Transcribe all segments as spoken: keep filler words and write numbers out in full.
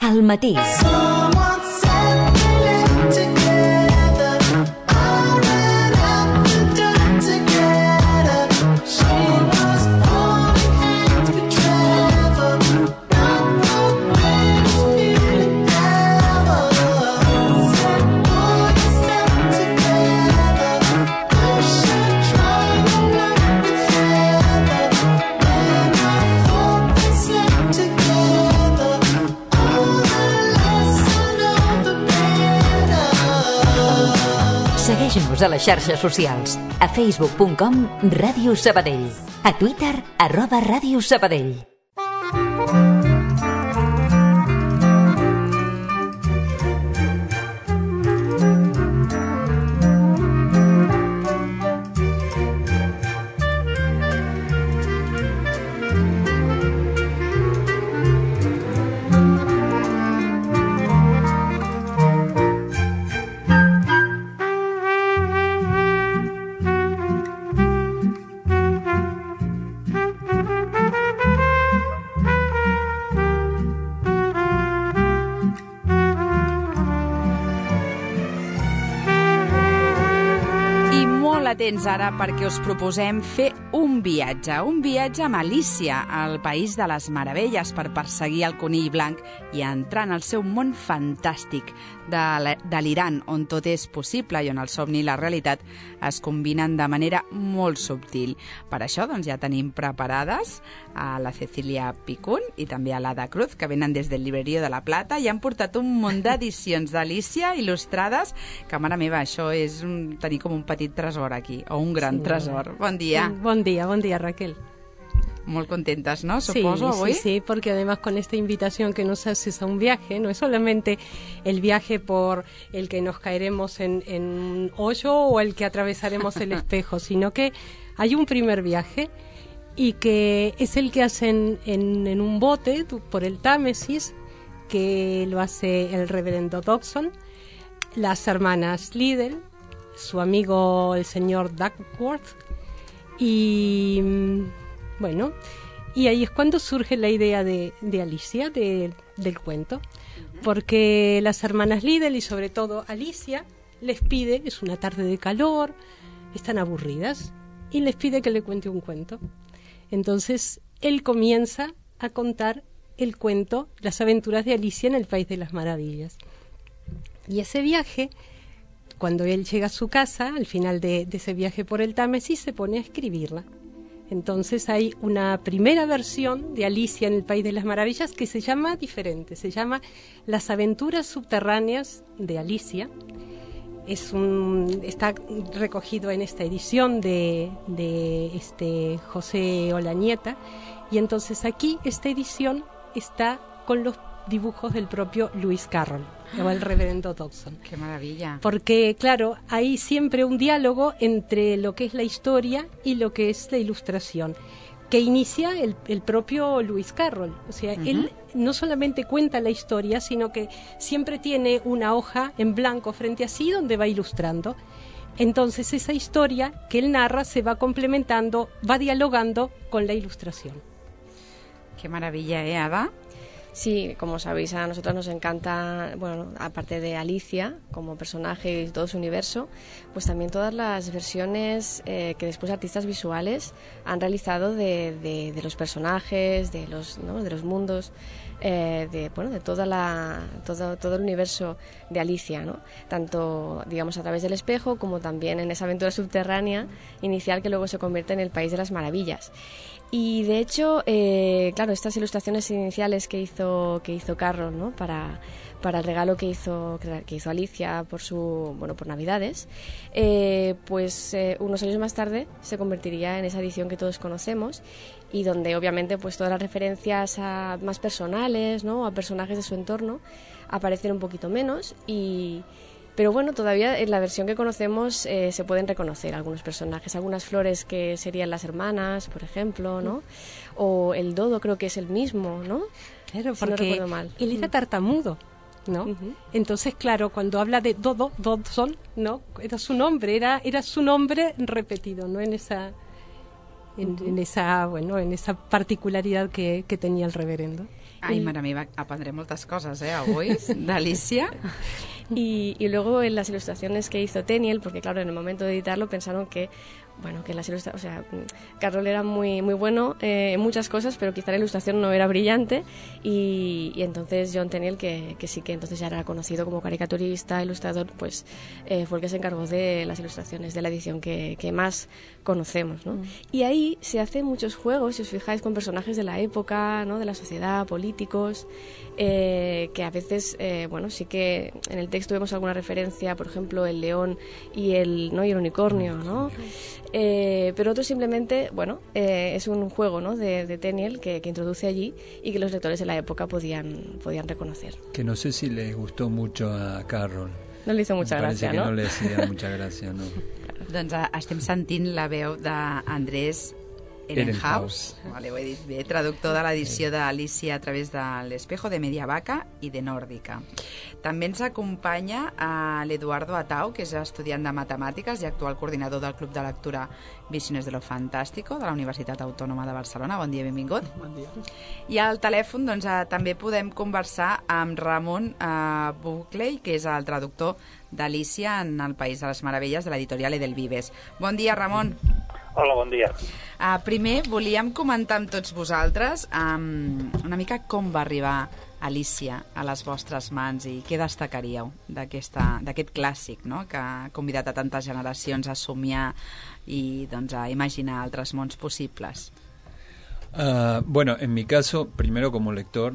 al matí. Segueix-nos a les xarxes socials. A facebook punt com Ràdio Sabadell. A Twitter, arroba Ràdio Sabadell. Atents ara perquè us proposem fer un viatge, un viatge amb Alícia, al País de les Meravelles, per perseguir el conill blanc i entrar en el seu món fantàstic, delirant, on tot és possible i on el somni i la realitat es combinen de manera molt subtil. Per això doncs, ja tenim preparades a la Cecilia Picún i també a l'Ada Cruz, que venen des del Librerío de la Plata i han portat un munt d'edicions d'Alícia il·lustrades, que, mare meva, això és un, tenir com un petit tresor aquí, o un gran sí, tresor. Bon dia. Bon día, bon día, Raquel. Muy contentas, ¿no? Supongo, sí, hoy. Sí, sí, porque además con esta invitación que nos haces a un viaje, no es solamente el viaje por el que nos caeremos en, en un hoyo o el que atravesaremos el espejo, sino que hay un primer viaje y que es el que hacen en, en un bote por el Támesis, que lo hace el reverendo Dobson, las hermanas Liddell, su amigo el señor Duckworth, y bueno, y ahí es cuando surge la idea de, de Alicia, de, del cuento, porque las hermanas Liddell y sobre todo Alicia les pide, es una tarde de calor, están aburridas, y les pide que le cuente un cuento. Entonces él comienza a contar el cuento, las aventuras de Alicia en el País de las Maravillas. Y ese viaje, cuando él llega a su casa, al final de, de ese viaje por el Támesis, se pone a escribirla. Entonces hay una primera versión de Alicia en el País de las Maravillas que se llama diferente, se llama Las aventuras subterráneas de Alicia. Es un, está recogido en esta edición de, de este José Olañeta, y entonces aquí esta edición está con los dibujos del propio Lewis Carroll, o el reverendo Dobson. ¡Qué maravilla! Porque, claro, hay siempre un diálogo entre lo que es la historia y lo que es la ilustración, que inicia el, el propio Lewis Carroll. O sea, uh-huh. Él no solamente cuenta la historia, sino que siempre tiene una hoja en blanco frente a sí donde va ilustrando. Entonces, esa historia que él narra se va complementando, va dialogando con la ilustración. ¡Qué maravilla, eh, Ada! Sí, como sabéis, a nosotros nos encanta, bueno, aparte de Alicia como personaje y todo su universo, pues también todas las versiones eh, que después artistas visuales han realizado de, de, de los personajes, de los, ¿no? de los mundos, eh, de, bueno, de toda la, todo, todo el universo de Alicia, ¿no? Tanto, digamos, a través del espejo como también en esa aventura subterránea inicial que luego se convierte en el País de las Maravillas. Y de hecho, eh, claro, estas ilustraciones iniciales que hizo que hizo Carroll, ¿no? para, para el regalo que hizo que hizo Alicia por su bueno por Navidades, eh, pues eh, unos años más tarde se convertiría en esa edición que todos conocemos y donde obviamente pues todas las referencias a más personales, ¿no? A personajes de su entorno aparecen un poquito menos y pero bueno, todavía en la versión que conocemos eh, se pueden reconocer algunos personajes, algunas flores que serían las hermanas, por ejemplo, ¿no? O el dodo creo que es el mismo, ¿no? Claro, si no porque recuerdo mal. Él era tartamudo, ¿no? Uh-huh. Entonces, claro, cuando habla de Dodo, Dodson, ¿no? Era su nombre, era, era su nombre repetido, ¿no? En esa, en, uh-huh. en esa, bueno, en esa particularidad que, que tenía el reverendo. Ai, mare meva, aprendré moltes coses, eh, avui, d'Alicia. Y, y luego en las ilustraciones que hizo Tenniel, porque claro, en el momento de editarlo pensaron que, bueno, que las ilustraciones, o sea, Carroll era muy muy bueno eh, en muchas cosas, pero quizá la ilustración no era brillante, y, y entonces John Tenniel, que, que sí que entonces ya era conocido como caricaturista, ilustrador, pues eh, fue el que se encargó de las ilustraciones de la edición que, que más conocemos, ¿no? Mm. Y ahí se hacen muchos juegos, si os fijáis, con personajes de la época, ¿no? De la sociedad, políticos, eh, que a veces, eh, bueno, sí que en el texto vemos alguna referencia, por ejemplo, el león y el, ¿no? y el unicornio, ¿no? Eh, pero otro simplemente, bueno, eh, es un juego, ¿no? de, de Tenniel que, que introduce allí y que los lectores de la época podían, podían reconocer. Que no sé si le gustó mucho a Carroll. No le hizo mucha Me gracia, que ¿no? no le hacía mucha gracia, ¿no? Doncs uh, estem sentint la veu d'Andrés Ehrenhaus, vale, ho he dit bé, traductor de l'edició d'Alicia a través de l'Espejo, de Mediavaca i de Nòrdica. També ens acompanya a l'Eduardo Atau, que és estudiant de matemàtiques i actual coordinador del Club de Lectura Visiones de lo Fantástico de la Universitat Autònoma de Barcelona. Bon dia, benvingut. Bon dia. I al telèfon doncs, eh, també podem conversar amb Ramon eh, Buckley, que és el traductor d'Alicia en el País de les Meravelles de l'editorial Edelvives. Bon dia, Ramon. Hola, bon dia. Uh, primer, volíem comentar amb tots vosaltres um, una mica com va arribar Alicia a les vostres mans i què destacaríeu d'aquest clàssic, no? Que ha convidat a tantes generacions a somiar i doncs, a imaginar altres mons possibles. Uh, bueno, en mi caso, primero como lector,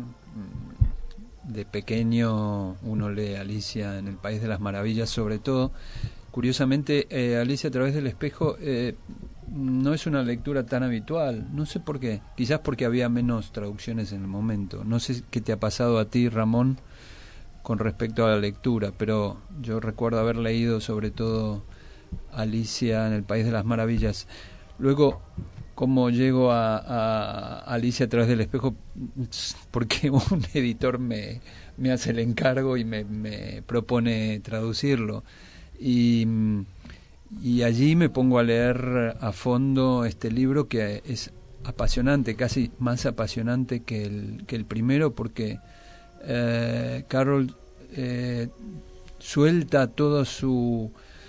de pequeño uno lee Alicia en el País de las Maravillas, sobre todo. Curiosamente, eh, Alicia a través del espejo eh, no es una lectura tan habitual, no sé por qué, quizás porque había menos traducciones en el momento. No sé qué te ha pasado a ti, Ramón, con respecto a la lectura, pero yo recuerdo haber leído sobre todo Alicia en el País de las Maravillas. Luego, ¿cómo llego a, a Alicia a través del espejo? Porque un editor me, me hace el encargo y me, me propone traducirlo. Y, y allí me pongo a leer a fondo este libro, que es apasionante, casi más apasionante que el, que el primero, porque eh, Carroll eh, suelta toda su,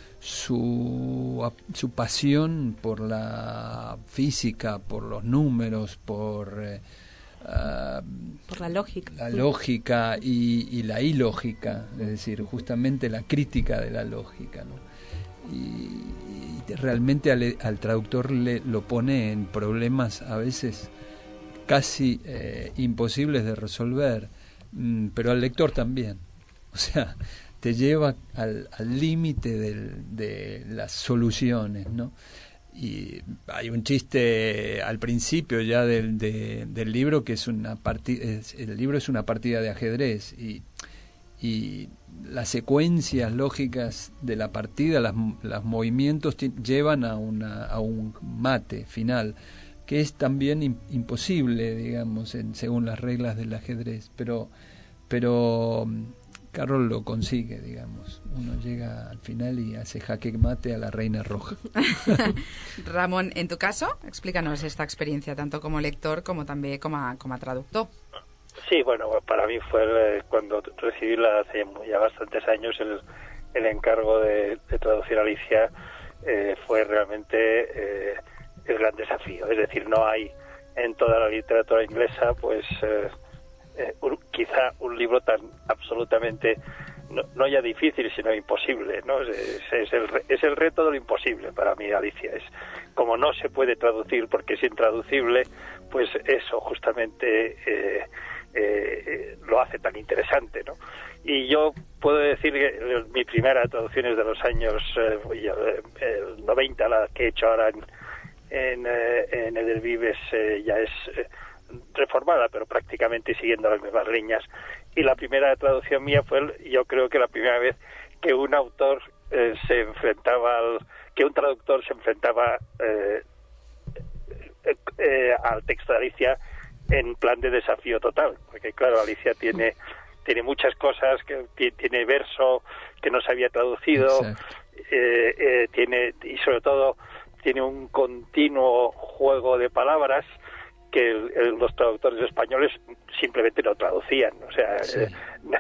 su, su pasión por la física, por los números, por... Eh, Uh, por la lógica la lógica y, y la ilógica, es decir, justamente la crítica de la lógica, ¿no? Y, y realmente al, al traductor le lo pone en problemas a veces casi eh, imposibles de resolver, mm, pero al lector también, o sea, te lleva al límite de las soluciones, ¿no? Y hay un chiste al principio ya del, de, del libro, que es una partida, el libro es una partida de ajedrez, y, y las secuencias lógicas de la partida, las, los movimientos t- llevan a, una, a un mate final, que es también in, imposible, digamos, en, según las reglas del ajedrez, pero pero Carroll lo consigue, digamos. Uno llega al final y hace jaque mate a la reina roja. Ramón, en tu caso, explícanos esta experiencia, tanto como lector como también como, como traductor. Sí, bueno, para mí fue eh, cuando recibí la, hace ya bastantes años el, el encargo de, de traducir a Alicia, eh, fue realmente eh, el gran desafío. Es decir, no hay en toda la literatura inglesa, pues... Eh, Eh, un, quizá un libro tan absolutamente no, no ya difícil sino imposible, ¿no? Es, es, el, es el reto de lo imposible para mí. Alicia es como no se puede traducir porque es intraducible, pues eso justamente eh, eh, lo hace tan interesante, ¿no? Y yo puedo decir que mi primera traducción es de los años eh, el noventa, la que he hecho ahora en, en, eh, en Edelvives eh, ya es eh, reformada, pero prácticamente siguiendo las mismas líneas. Y la primera traducción mía fue, el, yo creo que la primera vez que un autor eh, se enfrentaba al, que un traductor se enfrentaba eh, eh, eh, al texto de Alicia en plan de desafío total, porque claro, Alicia tiene tiene muchas cosas, que tiene verso que no se había traducido, eh, eh, tiene y sobre todo tiene un continuo juego de palabras que el, el, los traductores españoles simplemente no traducían, o sea, sí. eh,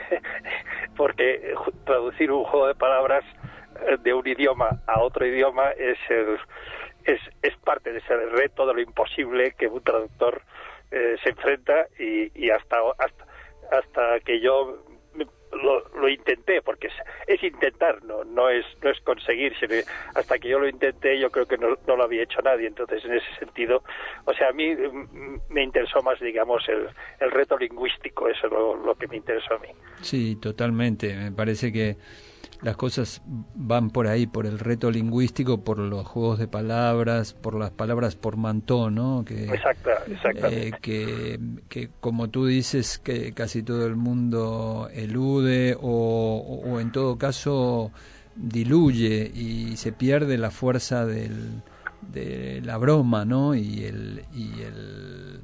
porque traducir un juego de palabras de un idioma a otro idioma es el, es, es parte de ese reto de lo imposible que un traductor eh, se enfrenta y, y hasta, hasta hasta que yo Lo, lo intenté, porque es, es intentar, no no es no es conseguir, sino hasta que yo lo intenté yo creo que no, no lo había hecho nadie. Entonces, en ese sentido, o sea, a mí me interesó más, digamos, el, el reto lingüístico, eso es lo, lo que me interesó a mí. Sí, totalmente, me parece que las cosas van por ahí, por el reto lingüístico, por los juegos de palabras, por las palabras portmanteau, ¿no? Que, Exacta, exactamente. Eh, que, que, como tú dices, que casi todo el mundo elude o, o en todo caso diluye y se pierde la fuerza del, de la broma, ¿no? Y el y el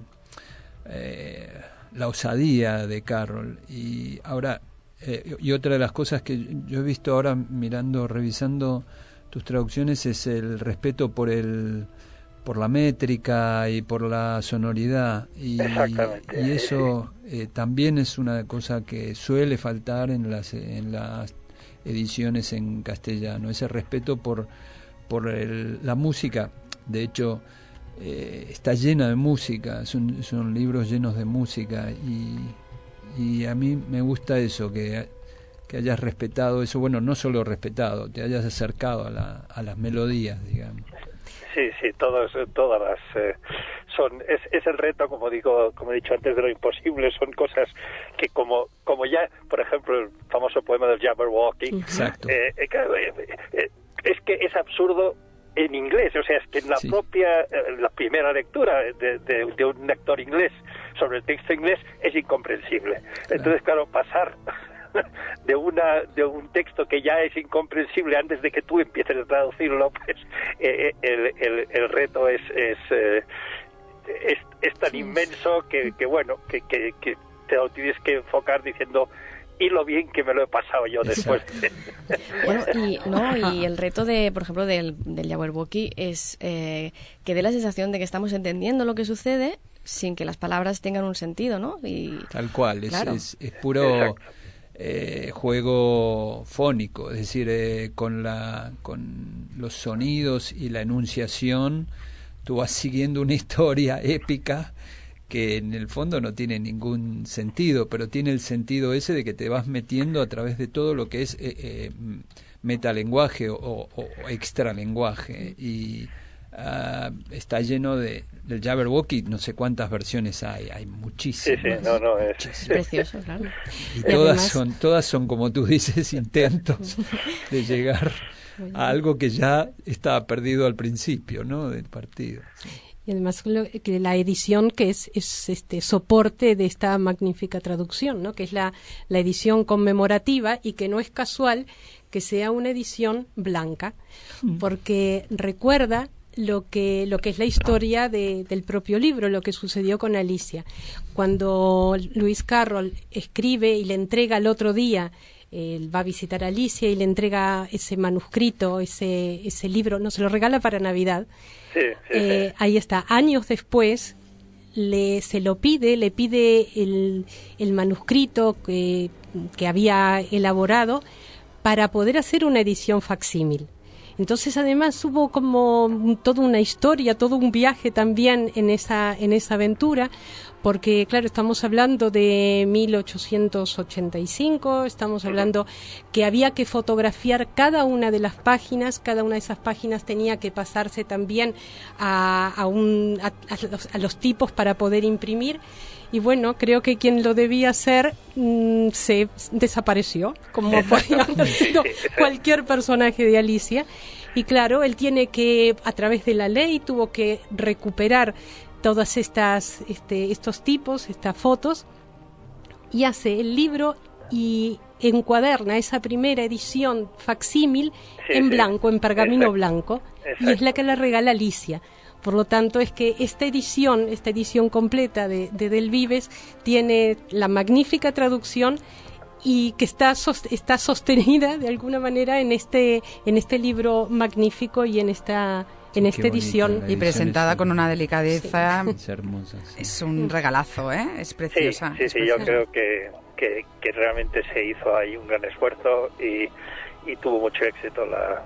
eh, la osadía de Carroll. Y ahora Eh, y otra de las cosas que yo he visto ahora mirando, revisando tus traducciones es el respeto por el por la métrica y por la sonoridad y, y eso eh, también es una cosa que suele faltar en las en las ediciones en castellano, ese respeto por por el, la música. De hecho, eh, está llena de música, son, son libros llenos de música y y a mí me gusta eso, que, que hayas respetado eso, bueno, no solo respetado, te hayas acercado a, la, a las melodías, digamos. Sí, sí, todos, todas las eh, son es, es el reto, como digo, como he dicho antes, de lo imposible. Son cosas que como como ya, por ejemplo, el famoso poema del Jabberwocky. Exacto. Eh, eh, eh, es que es absurdo en inglés, o sea, es que en la sí. propia, eh, la primera lectura de, de, de un lector inglés sobre el texto inglés es incomprensible. Claro. Entonces, claro, pasar de una de un texto que ya es incomprensible antes de que tú empieces a traducirlo, pues eh, el, el, el reto es es, eh, es, es tan inmenso que, que bueno, que, que, que te lo tienes que enfocar diciendo y lo bien que me lo he pasado yo después. Bueno, y, no, y el reto, de, por ejemplo, del, del Jabberwocky es eh, que dé la sensación de que estamos entendiendo lo que sucede sin que las palabras tengan un sentido, ¿no? Y, Tal cual, claro. es, es, es puro eh, juego fónico, es decir, eh, con, la, con los sonidos y la enunciación tú vas siguiendo una historia épica que en el fondo no tiene ningún sentido, pero tiene el sentido ese de que te vas metiendo a través de todo lo que es eh, eh, metalenguaje o, o, o extralenguaje, y uh, está lleno de del Jabberwocky, no sé cuántas versiones hay, hay muchísimas. Sí, sí, no, no, es, es precioso, claro. Y, y todas además... son, todas son, como tú dices, intentos de llegar a algo que ya estaba perdido al principio, ¿no?, del partido. Sí. Y además lo, que la edición que es, es este soporte de esta magnífica traducción, ¿no?, que es la, la edición conmemorativa, y que no es casual que sea una edición blanca, mm. porque recuerda lo que lo que es la historia de, del propio libro, lo que sucedió con Alicia. Cuando Lewis Carroll escribe y le entrega al otro día, él va a visitar a Alicia y le entrega ese manuscrito, ese ese libro, no, se lo regala para Navidad. Sí, sí, eh, sí. Ahí está, años después le se lo pide, le pide el, el manuscrito que, que había elaborado para poder hacer una edición facsímil. Entonces, además, hubo como toda una historia, todo un viaje también en esa en esa aventura, porque, claro, estamos hablando de mil ochocientos ochenta y cinco, estamos hablando que había que fotografiar cada una de las páginas, cada una de esas páginas tenía que pasarse también a, a, un, a, a, los, a los tipos para poder imprimir. Y bueno, creo que quien lo debía hacer mmm, se desapareció, como podía haber sido cualquier personaje de Alicia. Y claro, él tiene que, a través de la ley, tuvo que recuperar todas estas, este, estos tipos, estas fotos, y hace el libro y encuaderna esa primera edición facsímil sí, en blanco, en pergamino exacto, blanco, exacto. Y es la que le regala Alicia. Por lo tanto, es que esta edición, esta edición completa de, de Del Vives tiene la magnífica traducción y que está está sostenida de alguna manera en este en este libro magnífico y en esta en esta edición. Y presentada con una delicadeza. Sí. Es hermosa. Sí. Es un regalazo, ¿eh? Es preciosa. Sí, sí, sí, yo creo que, que, que realmente se hizo ahí un gran esfuerzo y, y tuvo mucho éxito la,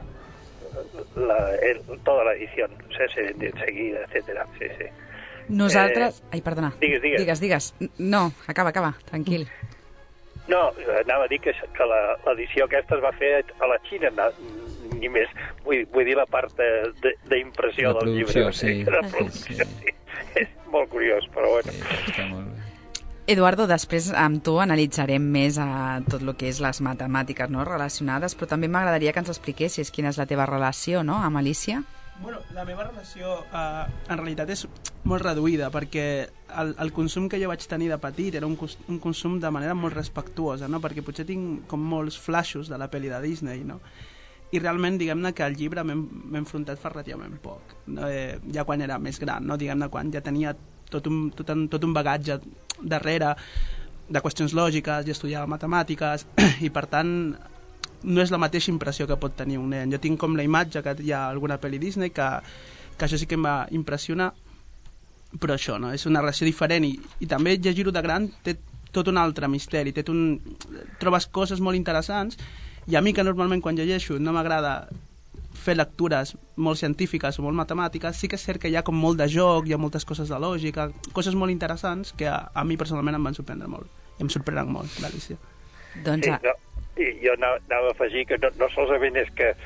la el, toda la edición. O sea, se vendió enseguida, etcétera. Sí, sí. Nosaltres... Eh, Ai, perdona. Digues, digues. Digues, digues. No, acaba, acaba, tranquil. No, anava a dir que, que l'edició aquesta es va fer a la Xina, no, ni més. Vull, vull dir la part d'impressió de, de del llibre. Sí. De producció, sí. És molt curiós, però bueno. Sí, està molt bé. Eduardo, després amb tu analitzarem més a tot el que és les matemàtiques, no?, relacionades, però també m'agradaria que ens expliquessis quina és la teva relació, no?, amb Alícia. Bueno, la meva relació eh, en realitat és molt reduïda, perquè el, el consum que jo vaig tenir de petit era un, un consum de manera molt respectuosa, no?, perquè potser tinc com molts flashes de la pel·li de Disney, no?, i realment, diguem-ne, que al llibre m'he enfrontat fa relativament poc, no? eh, ja quan era més gran, no?, diguem-ne, quan ja tenia tot un, tot un, tot un bagatge darrere de qüestions lògiques, ja estudiava matemàtiques, i per tant no és la mateixa impressió que pot tenir un nen. Jo tinc com la imatge que hi ha alguna pel·li Disney que, que això sí que em va impressionar, però això, no? És una relació diferent i, i també llegir-ho de gran té tot un altre misteri, té un... trobes coses molt interessants i a mi que normalment quan llegeixo no m'agrada fer lectures molt científiques o molt matemàtiques, sí que és cert que hi ha com molt de joc, hi ha moltes coses de lògica, coses molt interessants que a, a mi personalment em van sorprendre molt i em sorprenen molt, l'Alícia. Doncs... Sí, no, i jo anava, anava a afegir que no, no solament és que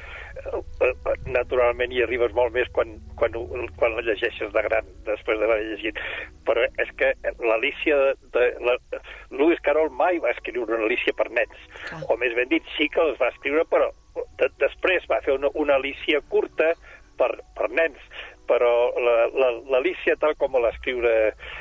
naturalment hi arribes molt més quan, quan, quan la llegeixes de gran, després d'haver llegit, però és que l'Alícia de, la, Lewis Carroll mai va escriure una Alícia per nens, ah. o més ben dit, sí que els va escriure, però de, després va fer una, una Alícia curta per, per nens, però l'Alícia tal com la escriure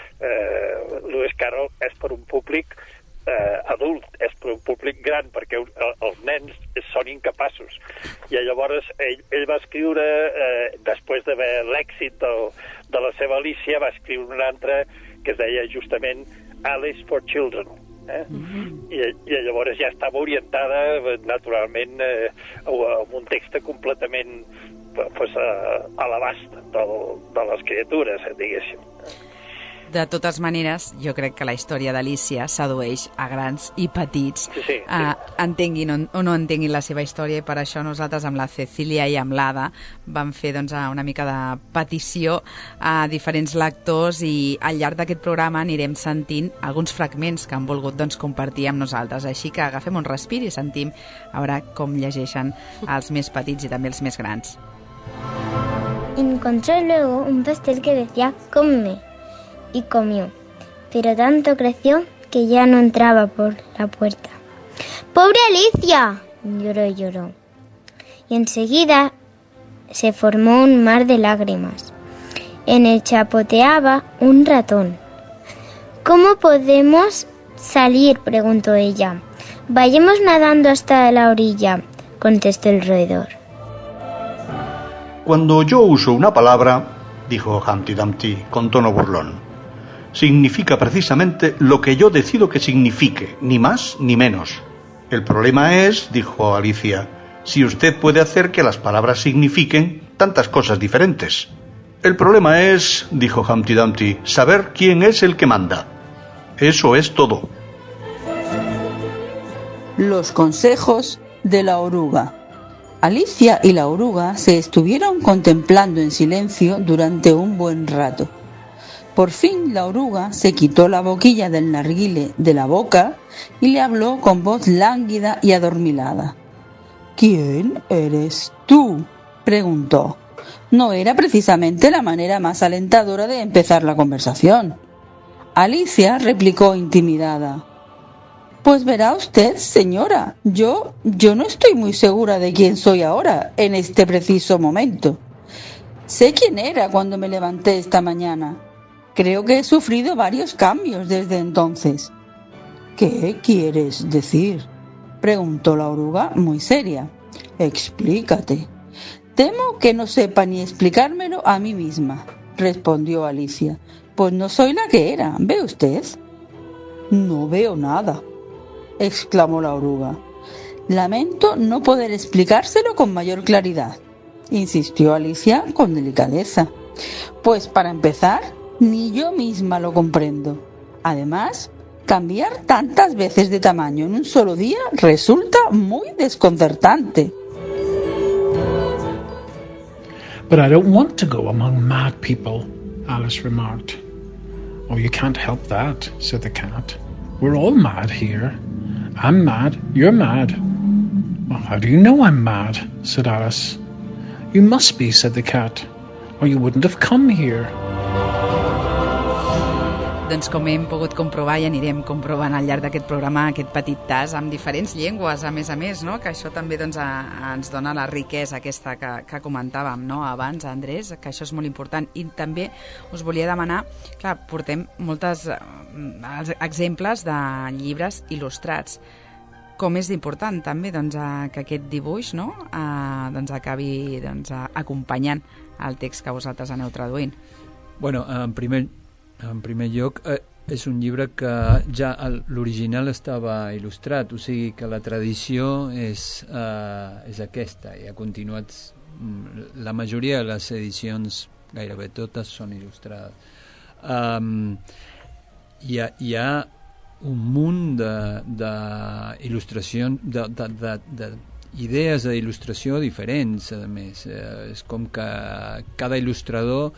eh, Lewis Carroll és per un públic eh, adult, és per un públic gran, perquè un, els nens són incapaços. I llavors ell, ell va escriure, eh, després d'haver l'èxit del, de la seva Alícia, va escriure una altra que es deia justament Alice for Children. Eh? Mm-hmm. I, I llavors ja estava orientada naturalment eh, amb un text completament pues, a, a l'abast de les criatures, diguéssim. De totes maneres, jo crec que la història d'Alícia sedueix a grans i petits, sí, sí, sí. Uh, entenguin o, o no entenguin la seva història, i per això nosaltres amb la Cecília i amb l'Ada vam fer doncs, una mica de petició a diferents lectors i al llarg d'aquest programa anirem sentint alguns fragments que han volgut doncs, compartir amb nosaltres. Així que agafem un respir i sentim a veure com llegeixen els més petits i també els més grans. Encontró luego un pastel que decía «come». Y comió, pero tanto creció que ya no entraba por la puerta. ¡Pobre Alicia!, lloró y lloró. Y enseguida se formó un mar de lágrimas. En él chapoteaba un ratón. ¿Cómo podemos salir?, preguntó ella. Vayamos nadando hasta la orilla, contestó el roedor. Cuando yo uso una palabra, dijo Humpty Dumpty con tono burlón, significa precisamente lo que yo decido que signifique, ni más ni menos. El problema es, dijo Alicia, si usted puede hacer que las palabras signifiquen tantas cosas diferentes. El problema es, dijo Humpty Dumpty, saber quién es el que manda. Eso es todo. Los consejos de la oruga. Alicia y la oruga se estuvieron contemplando en silencio durante un buen rato. Por fin la oruga se quitó la boquilla del narguile de la boca y le habló con voz lánguida y adormilada. ¿Quién eres tú?, preguntó. No era precisamente la manera más alentadora de empezar la conversación. Alicia replicó intimidada. Pues verá usted, señora, yo, yo no estoy muy segura de quién soy ahora, en este preciso momento. Sé quién era cuando me levanté esta mañana. Creo que he sufrido varios cambios desde entonces. ¿Qué quieres decir?, preguntó la oruga muy seria. Explícate. Temo que no sepa ni explicármelo a mí misma, respondió Alicia. Pues no soy la que era, ¿ve usted? No veo nada, exclamó la oruga. Lamento no poder explicárselo con mayor claridad. insistió Alicia con delicadeza. Pues para empezar, ni yo misma lo comprendo. Además, cambiar tantas veces de tamaño en un solo día resulta muy desconcertante. But I don't want to go among mad people, Alice remarked. Oh, you can't help that, said the cat. We're all mad here. I'm mad, you're mad. Well, how do you know I'm mad? Said Alice. You must be, said the cat, or you wouldn't have come here. Doncs com hem pogut comprovar i anirem comprovant al llarg d'aquest programa, aquest petit tas amb diferents llengües, a més a més, no? Que això també doncs, a, ens dona la riquesa aquesta que, que comentàvem, no? Abans, Andrés, que això és molt important. I també us volia demanar, clar, portem moltes eh, exemples de llibres il·lustrats. Com és important també doncs, a, que aquest dibuix, no? a, doncs, acabi doncs, a, acompanyant el text que vosaltres aneu traduint. Bueno, en primer En primer lloc, eh, és un llibre que ja l'original estava il·lustrat, o sigui que la tradició és, eh, és aquesta i ha continuat. La majoria de les edicions, gairebé totes, són il·lustrades. Um, hi, ha, hi ha un munt d'il·lustracions, de, de, de, de, de idees d'il·lustració diferents, a més. Eh, és com que cada il·lustrador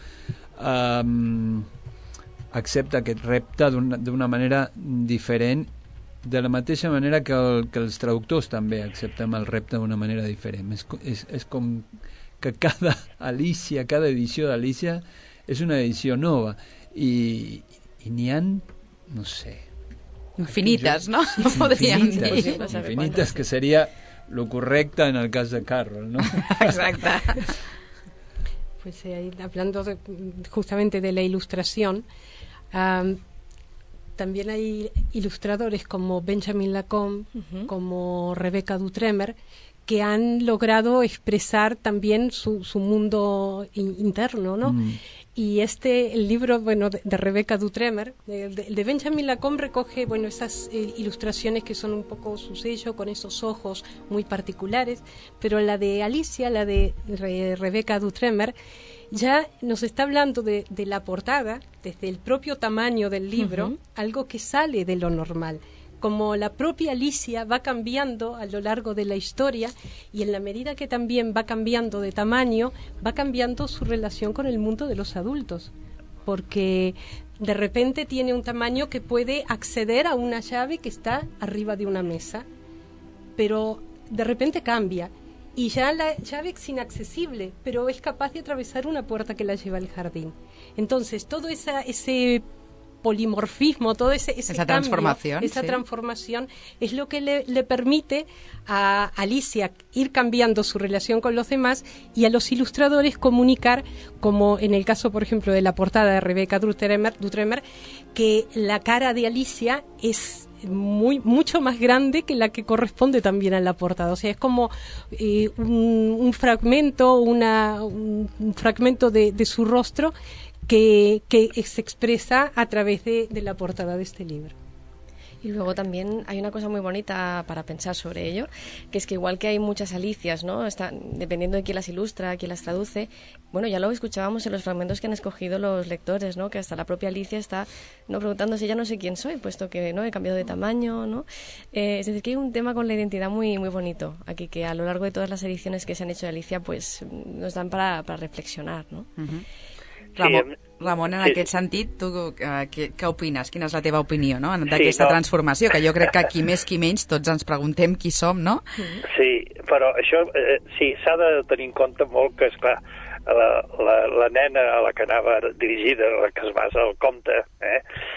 um, accepta aquest repte d'una manera diferent, de la mateixa manera que, el, que els traductors també acceptem el repte d'una manera diferent. És, és, és com que cada Alicia, cada edició d'Alicia és una edició nova i, i n'hi ha, no sé... Infinites, jo, no? Sí, podríem infinites, dir. Infinites, que seria lo correcte en el cas de Carroll, ¿no? Exacte. Pues eh, hablando de, justamente de la ilustración, um, también hay ilustradores como Benjamin Lacombe, uh-huh. como Rebecca Dutremer, que han logrado expresar también su, su mundo in, interno, ¿no? Mm. Y este, el libro, bueno, de, de Rebecca Dutremer, de, de, de Benjamin Lacombe recoge, bueno, esas eh, ilustraciones que son un poco su sello, con esos ojos muy particulares, pero la de Alicia, la de Re, Rebecca Dutremer, ya nos está hablando de, de la portada, desde el propio tamaño del libro, uh-huh. algo que sale de lo normal. Como la propia Alicia va cambiando a lo largo de la historia y en la medida que también va cambiando de tamaño, va cambiando su relación con el mundo de los adultos, porque de repente tiene un tamaño que puede acceder a una llave que está arriba de una mesa, pero de repente cambia y ya la llave es inaccesible, pero es capaz de atravesar una puerta que la lleva al jardín. Entonces todo esa, ese polimorfismo, todo ese, ese esa cambio, transformación, esa sí. transformación es lo que le, le permite a Alicia ir cambiando su relación con los demás y a los ilustradores comunicar, como en el caso, por ejemplo, de la portada de Rebecca Dutremer, Dutremer que la cara de Alicia es muy mucho más grande que la que corresponde también a la portada. O sea, es como eh, un, un fragmento, una, un, un fragmento de, de su rostro Que, que se expresa a través de, de la portada de este libro. Y luego también hay una cosa muy bonita para pensar sobre ello, que es que igual que hay muchas Alicias, ¿no? Está, dependiendo de quién las ilustra, quién las traduce, bueno, ya lo escuchábamos en los fragmentos que han escogido los lectores, ¿no? Que hasta la propia Alicia está, ¿no? preguntándose, ya no sé quién soy, puesto que no he cambiado de tamaño, ¿no? Eh, es decir, que hay un tema con la identidad muy muy bonito aquí, que a lo largo de todas las ediciones que se han hecho de Alicia, pues nos dan para, para reflexionar, ¿no? Uh-huh. Ramon, Ramon, en sí. aquest sentit, tu uh, què, què opines? Quina és la teva opinió, no?, d'aquesta sí, no. transformació, que jo crec que qui més qui menys tots ens preguntem qui som, no? Sí, però això eh, sí, s'ha de tenir en compte molt que, esclar, la, la, la nena a la que anava dirigida, a la que es basa el conte, eh,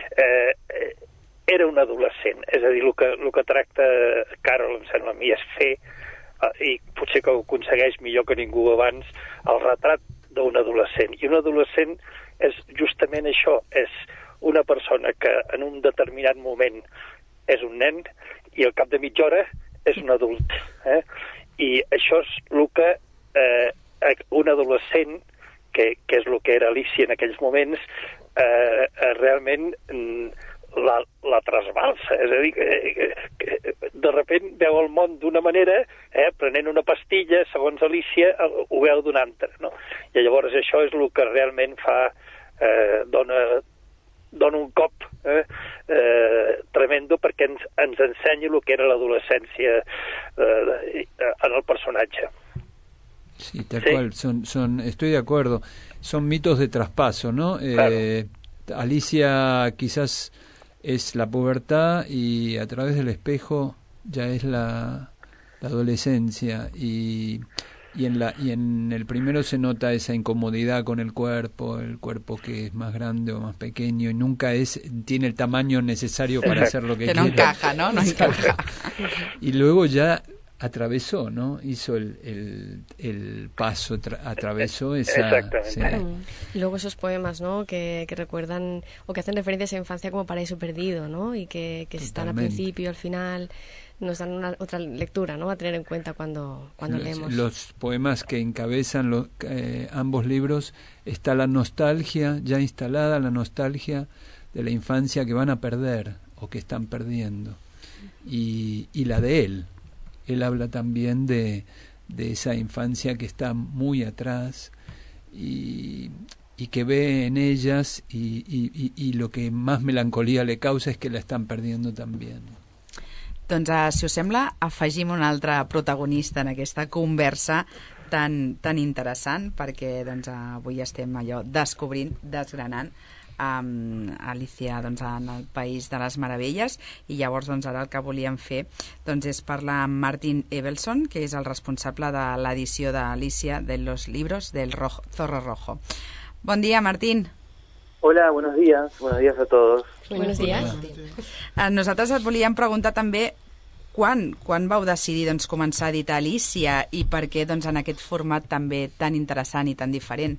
eh, era un adolescent. És a dir, el que, el que tracta Carroll, em sembla a mi, és fer, eh, i potser que ho aconsegueix millor que ningú abans, el retrat d'un adolescent. I un adolescent és justament això, és una persona que en un determinat moment és un nen i al cap de mitja hora és un adult. Eh? I això és el que eh, un adolescent, que, que és el que era Alicia en aquells moments, eh, realment la, la trasbalsa, és a dir, que, que, que de repent veu el món d'una manera, eh, prenent una pastilla, segons Alicia, ho veu d'una altra, no? I llavors això és el que realment fa, eh, dona, dona un cop eh, eh, tremendo, perquè ens, ens ensenya el que era l'adolescència eh, en el personatge. Sí, tal ¿Sí? cual, son, son, estoy de acuerdo, son mitos de traspaso, ¿no? Claro. Eh, Alicia quizás es la pubertad y a través del espejo ya es la, la adolescencia, y, y, en la, y en el primero se nota esa incomodidad con el cuerpo, el cuerpo que es más grande o más pequeño y nunca es tiene el tamaño necesario para Exacto. hacer lo que, Que quiere. no encaja, ¿no? No encaja. Y luego ya atravesó, ¿no? Hizo el, el, el paso, tra atravesó esa... Exactamente. Sí. Y luego esos poemas, ¿no? Que, que recuerdan o que hacen referencia a esa infancia como Paraíso Perdido, ¿no? Y que, que están al Totalmente. principio, al final, nos dan una otra lectura, ¿no? A tener en cuenta cuando, cuando los, leemos. los poemas que encabezan los, eh, ambos libros, está la nostalgia, ya instalada la nostalgia de la infancia que van a perder o que están perdiendo, y, y la de él. Él habla también de, de esa infancia que está muy atrás y, y que ve en ellas y, y, y, y lo que más melancolía le causa es que la están perdiendo también. Doncs, uh, si us sembla, afegim un altre protagonista en aquesta conversa tan, tan interessant, perquè doncs, uh, avui estem allò descobrint, desgranant um, Alicia doncs, en el País de les Meravelles, i llavors doncs, ara el que volíem fer doncs, és parlar amb Martin Evelson, que és el responsable de l'edició d'Alicia de los libros del Rojo, Zorro Rojo. Bon dia, Martín. Hola, buenos días, buenos días a todos. Buenos días. Uh, nosaltres et volíem preguntar també quan, quan vau decidir doncs, començar a editar Alicia i per què doncs, en aquest format també tan interessant y tan diferente.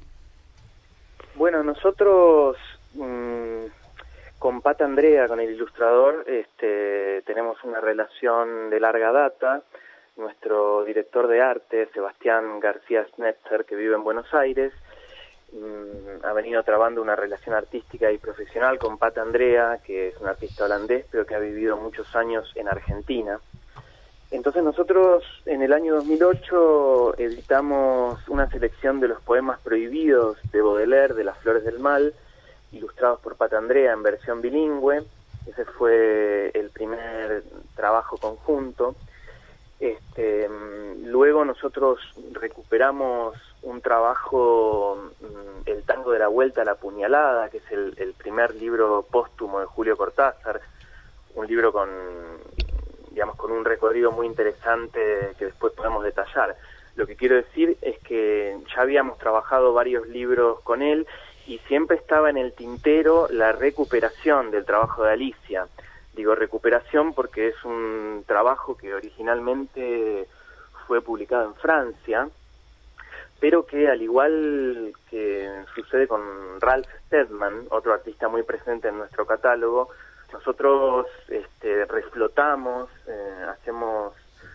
Bueno, nosotros mmm, con Pat Andrea, con el ilustrador, este, tenemos una relación de larga data. Nuestro director de arte, Sebastián García Snetzer, que vive en Buenos Aires, mmm, ha venido trabando una relación artística y profesional con Pat Andrea, que es un artista holandés, pero que ha vivido muchos años en Argentina. Entonces nosotros en el año dos mil ocho editamos una selección de los poemas prohibidos de Baudelaire, de Las Flores del Mal, ilustrados por Pat Andrea en versión bilingüe. Ese fue el primer trabajo conjunto. Este, luego nosotros recuperamos un trabajo, El tango de la vuelta a la puñalada, que es el, el primer libro póstumo de Julio Cortázar, un libro con, digamos, con un recorrido muy interesante que después podemos detallar. Lo que quiero decir es que ya habíamos trabajado varios libros con él y siempre estaba en el tintero la recuperación del trabajo de Alicia. Digo recuperación porque es un trabajo que originalmente fue publicado en Francia, pero que al igual que sucede con Ralph Steadman, otro artista muy presente en nuestro catálogo, nosotros este, reflotamos, eh, hacemos,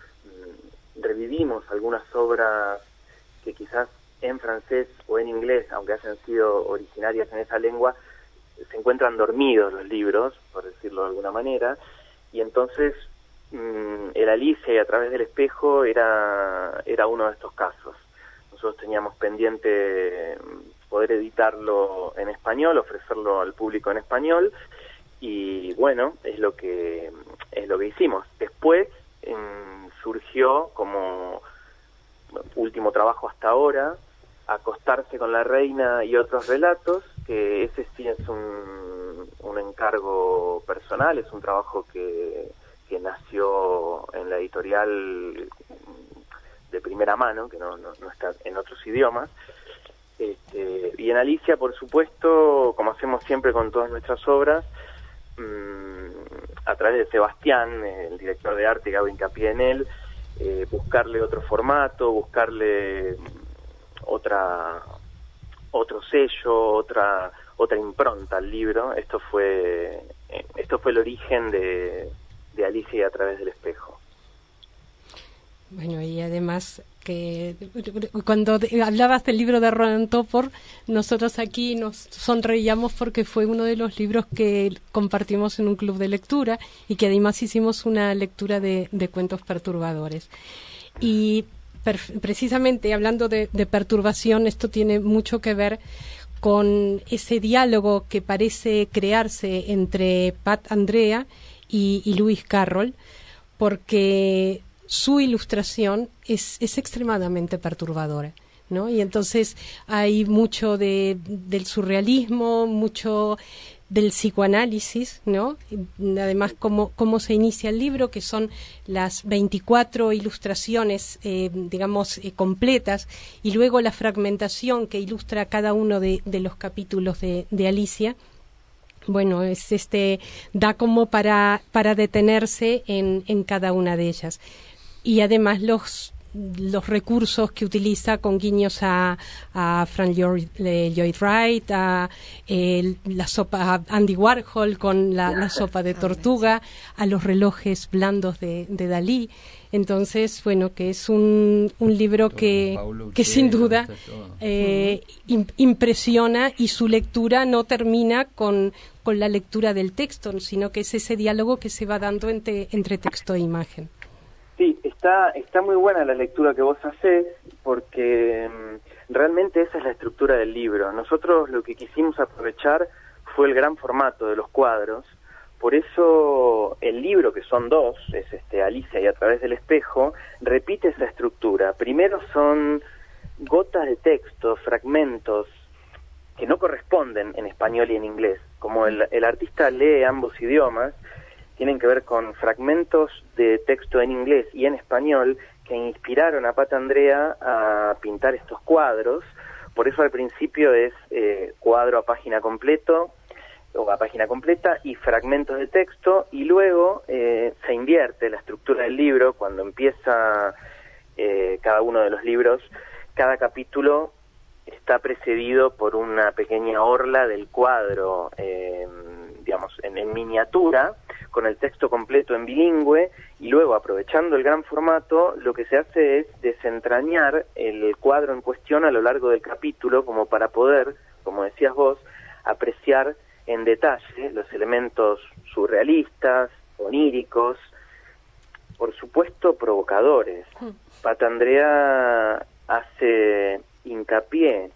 revivimos algunas obras que quizás en francés o en inglés, aunque hayan sido originarias en esa lengua, se encuentran dormidos los libros, por decirlo de alguna manera, y entonces mmm, el Alicia y a través del espejo era, era uno de estos casos. Nosotros teníamos pendiente poder editarlo en español, ofrecerlo al público en español, y bueno, es lo que es lo que hicimos. Después mmm, surgió como último trabajo hasta ahora, Acostarse con la reina y otros relatos, que ese sí es un, un encargo personal, es un trabajo que, que nació en la editorial de primera mano, que no, no, no está en otros idiomas. Este, y en Alicia, por supuesto, como hacemos siempre con todas nuestras obras, mmm, a través de Sebastián, el director de arte, que hago hincapié en él, eh, buscarle otro formato, buscarle otra otro sello, otra otra impronta al libro. Esto fue esto fue el origen de, de Alicia a través del espejo. Bueno, y además que cuando hablabas del libro de Roland Topor, nosotros aquí nos sonreíamos porque fue uno de los libros que compartimos en un club de lectura y que además hicimos una lectura de, de cuentos perturbadores. Y per, precisamente hablando de, de perturbación, esto tiene mucho que ver con ese diálogo que parece crearse entre Pat Andrea y, y Lewis Carroll, porque su ilustración es, es extremadamente perturbadora, ¿no? Y entonces hay mucho de, del surrealismo, mucho del psicoanálisis, ¿no? Además, cómo, cómo se inicia el libro, que son las veinticuatro ilustraciones, eh, digamos, eh, completas, y luego la fragmentación que ilustra cada uno de, de los capítulos de, de Alicia. Bueno, es este da como para, para detenerse en, en cada una de ellas. Y además los los recursos que utiliza con guiños a, a Frank Lloyd, eh, Lloyd Wright, a eh, la sopa, a Andy Warhol con la, la sopa de tortuga, a los relojes blandos de, de Dalí. Entonces, bueno, que es un, un libro que, que sin duda eh, im, impresiona, y su lectura no termina con, con la lectura del texto, sino que es ese diálogo que se va dando entre, entre texto e imagen. Sí, está, está muy buena la lectura que vos hacés, porque mm, realmente esa es la estructura del libro. Nosotros lo que quisimos aprovechar fue el gran formato de los cuadros. Por eso el libro, que son dos, es este Alicia y A través del espejo, repite esa estructura. Primero son gotas de texto, fragmentos que no corresponden en español y en inglés. Como el, el artista lee ambos idiomas, tienen que ver con fragmentos de texto en inglés y en español que inspiraron a Pat Andrea a pintar estos cuadros. Por eso al principio es eh, cuadro a página completo, o a página completa, y fragmentos de texto, y luego eh, se invierte la estructura del libro. Cuando empieza eh, cada uno de los libros, cada capítulo está precedido por una pequeña orla del cuadro, eh, digamos, en, en miniatura, con el texto completo en bilingüe, y luego, aprovechando el gran formato, lo que se hace es desentrañar el cuadro en cuestión a lo largo del capítulo, como para poder, como decías vos, apreciar en detalle los elementos surrealistas, oníricos, por supuesto provocadores. Pat Andrea hace hincapié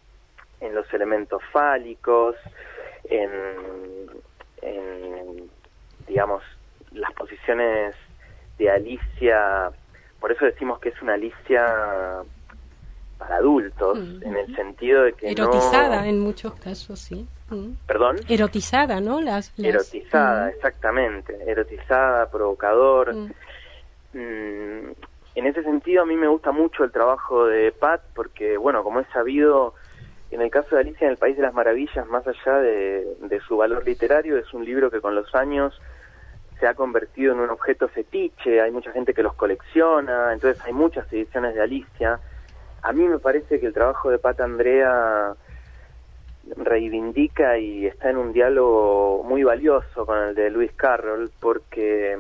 en los elementos fálicos, en, en digamos, las posiciones de Alicia. Por eso decimos que es una Alicia para adultos, mm-hmm. en el sentido de que erotizada no... en muchos casos, sí. Mm. ¿Perdón? Erotizada, ¿no? Las, las... Erotizada, mm. exactamente. Erotizada, provocador. Mm. Mm, en ese sentido a mí me gusta mucho el trabajo de Pat, porque, bueno, como es sabido, en el caso de Alicia en el País de las Maravillas, más allá de, de su valor literario, es un libro que con los años se ha convertido en un objeto fetiche. Hay mucha gente que los colecciona, entonces hay muchas ediciones de Alicia. A mí me parece que el trabajo de Pat Andrea reivindica y está en un diálogo muy valioso con el de Lewis Carroll, porque,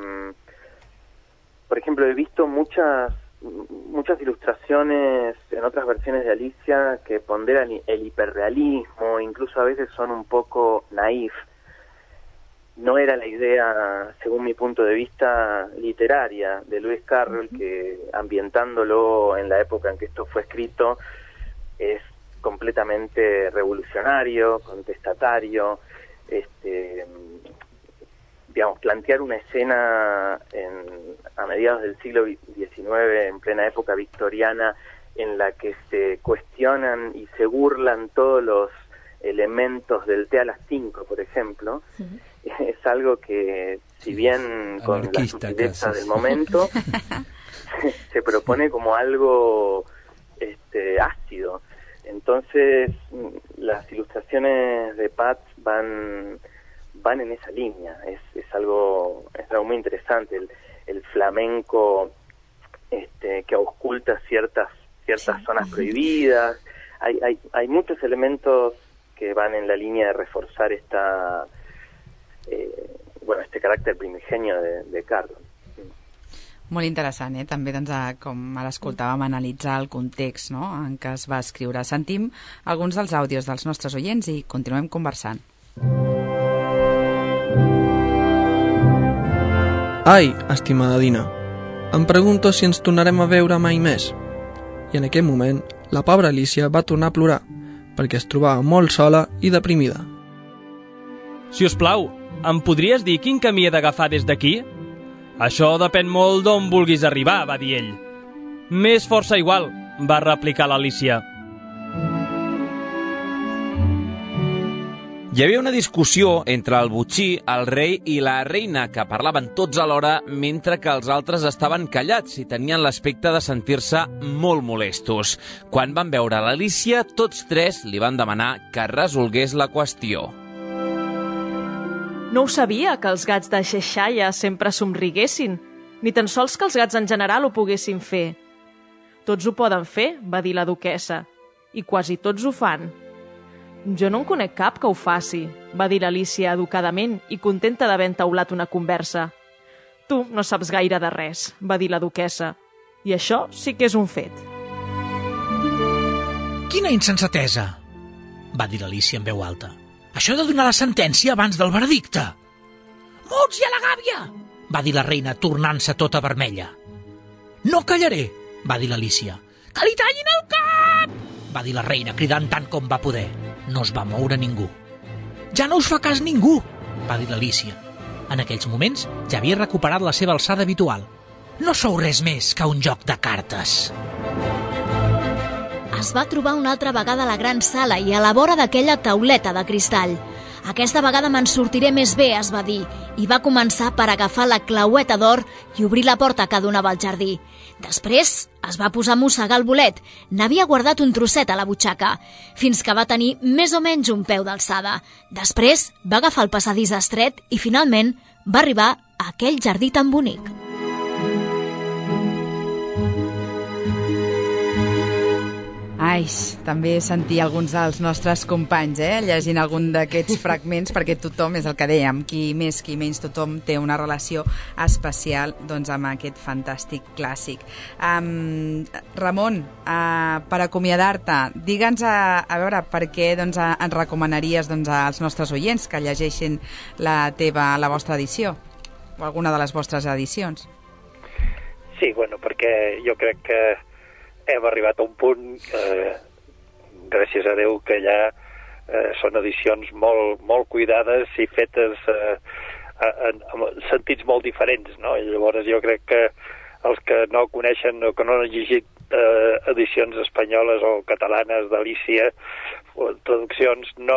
por ejemplo, he visto muchas muchas ilustraciones en otras versiones de Alicia que ponderan el hiperrealismo, incluso a veces son un poco naif. No era la idea, según mi punto de vista, literaria de Lewis Carroll, que ambientándolo en la época en que esto fue escrito, es completamente revolucionario, contestatario, este, digamos, plantear una escena en, a mediados del siglo diecinueve, en plena época victoriana, en la que se cuestionan y se burlan todos los elementos del té a las cinco, por ejemplo, uh-huh. es algo que, si bien con la sutileza del momento, se propone como algo este, ácido. Entonces, las ilustraciones de Pat van van en esa línea. Es, es algo es algo muy interesante. El, el flamenco este, que ausculta ciertas ciertas sí. zonas prohibidas. Hay, hay hay muchos elementos que van en la línea de reforzar esta eh, bueno este carácter primigenio de, de Carroll. Molt interessant, eh? També, doncs, com ara escoltàvem, analitzar el context, no?, en què es va escriure. Sentim alguns dels àudios dels nostres oients i continuem conversant. Ai, estimada Dina, em pregunto si ens tornarem a veure mai més. I en aquell moment, la pobra Alicia va tornar a plorar, perquè es trobava molt sola i deprimida. Si us plau, em podries dir quin camí he d'agafar des d'aquí? Això depèn molt d'on vulguis arribar, va dir ell. Més força igual, va replicar l'Alicia. Hi havia una discussió entre el botxí, el rei i la reina, que parlaven tots alhora mentre que els altres estaven callats i tenien l'aspecte de sentir-se molt molestos. Quan van veure l'Alicia, tots tres li van demanar que resolgués la qüestió. No ho sabia, que els gats de Cheshire sempre somriguessin, ni tan sols que els gats en general ho poguessin fer. Tots ho poden fer, va dir la duquessa, i quasi tots ho fan. Jo no en conec cap que ho faci, va dir l'Alicia educadament i contenta d'haver entaulat una conversa. Tu no saps gaire de res, va dir la duquessa, i això sí que és un fet. Quina insensatesa, va dir l'Alicia en veu alta. Això de donar la sentència abans del veredicte. Mots i a la gàbia, va dir la reina tornant-se tota vermella. No callaré, va dir l'Alicia. Que li tallin el cap, va dir la reina cridant tant com va poder. No es va moure ningú. Ja no us fa cas ningú, va dir l'Alicia. En aquells moments ja havia recuperat la seva alçada habitual. No sou res més que un joc de cartes. Es va trobar una altra vegada a la gran sala i a la vora d'aquella tauleta de cristall. Aquesta vegada me'n sortiré més bé, es va dir, i va començar per agafar la claueta d'or i obrir la porta que donava al jardí. Després es va posar a mossegar el bolet. N'havia guardat un trosset a la butxaca, fins que va tenir més o menys un peu d'alçada. Després va agafar el passadís estret i finalment va arribar a aquell jardí tan bonic. Ai, també sentir alguns dels nostres companys, eh, llegint algun d'aquests fragments, perquè tothom, és el que dèiem, qui més, qui menys, tothom té una relació especial, doncs, amb aquest fantàstic clàssic. Um, Ramon, uh, per acomiadar-te, digue'ns a, a veure per què, doncs, a, ens recomanaries, doncs, als nostres oients que llegeixin la teva, la vostra edició, o alguna de les vostres edicions. Sí, bueno, perquè jo crec que hem arribat a un punt, eh, gràcies a Déu, que ja eh, són edicions molt, molt cuidades i fetes eh, en, en sentits molt diferents, no? I llavors jo crec que els que no coneixen o que no han llegit eh, edicions espanyoles o catalanes d'Alicia, o traduccions, no...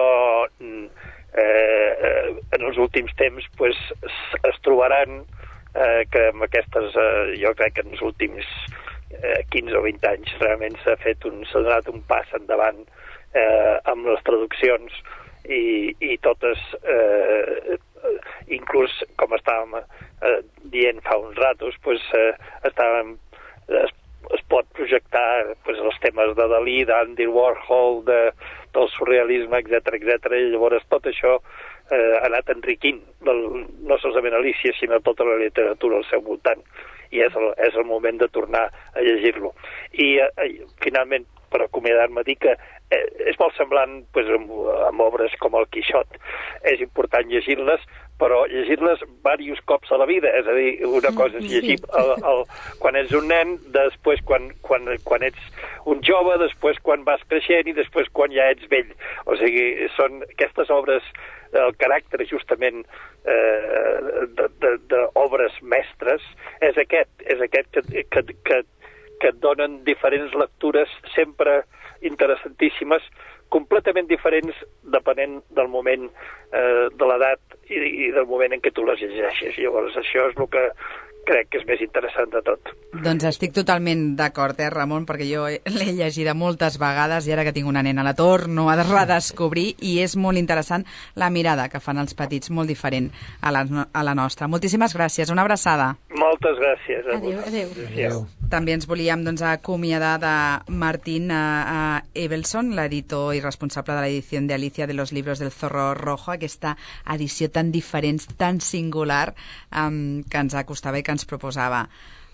Eh, en els últims temps pues, es, es trobaran eh, que amb aquestes, eh, jo crec que en els últims quinze o vint anys realment s'ha fet un, s'ha donat un pas endavant eh, amb les traduccions i, i totes eh, inclús com estàvem eh, dient fa uns ratos pues, eh, estàvem, es, es pot projectar pues, els temes de Dalí, d'Andy Warhol, de, del surrealisme, etcètera, etcètera, i llavors tot això eh, ha anat enriquint del, no solament Alicia sinó tota la literatura al seu voltant. I és el, és el moment de tornar a llegir-lo. I eh, finalment, per acomiadar-me, dir que eh, és molt semblant pues, amb, amb obres com el Quixot. És important llegir-les, però llegir-les diversos cops a la vida. És a dir, una cosa és llegir el, el, quan ets un nen, després quan, quan, quan ets un jove, després quan vas creixent i després quan ja ets vell. O sigui, són aquestes obres, el caràcter justament eh, d'obres mestres és aquest, és aquest que, que, que, que et donen diferents lectures sempre interessantíssimes, completament diferents depenent del moment eh, de l'edat i, i del moment en què tu les llegeixes. Llavors això és el que crec que és més interessant de tot. Doncs estic totalment d'acord, eh, Ramon, perquè jo l'he llegida moltes vegades i ara que tinc una nena la torno a redescobrir i és molt interessant la mirada que fan els petits, molt diferent a la, a la nostra. Moltíssimes gràcies, una abraçada. Moltes gràcies. Adéu, adéu. adéu. També ens volíem doncs, acomiadar de Martín uh, Evelson, l'editor i responsable de l'edició de Alicia de los libros del Zorro Rojo, aquesta edició tan diferent, tan singular, um, que ens acostava i que ens proposava.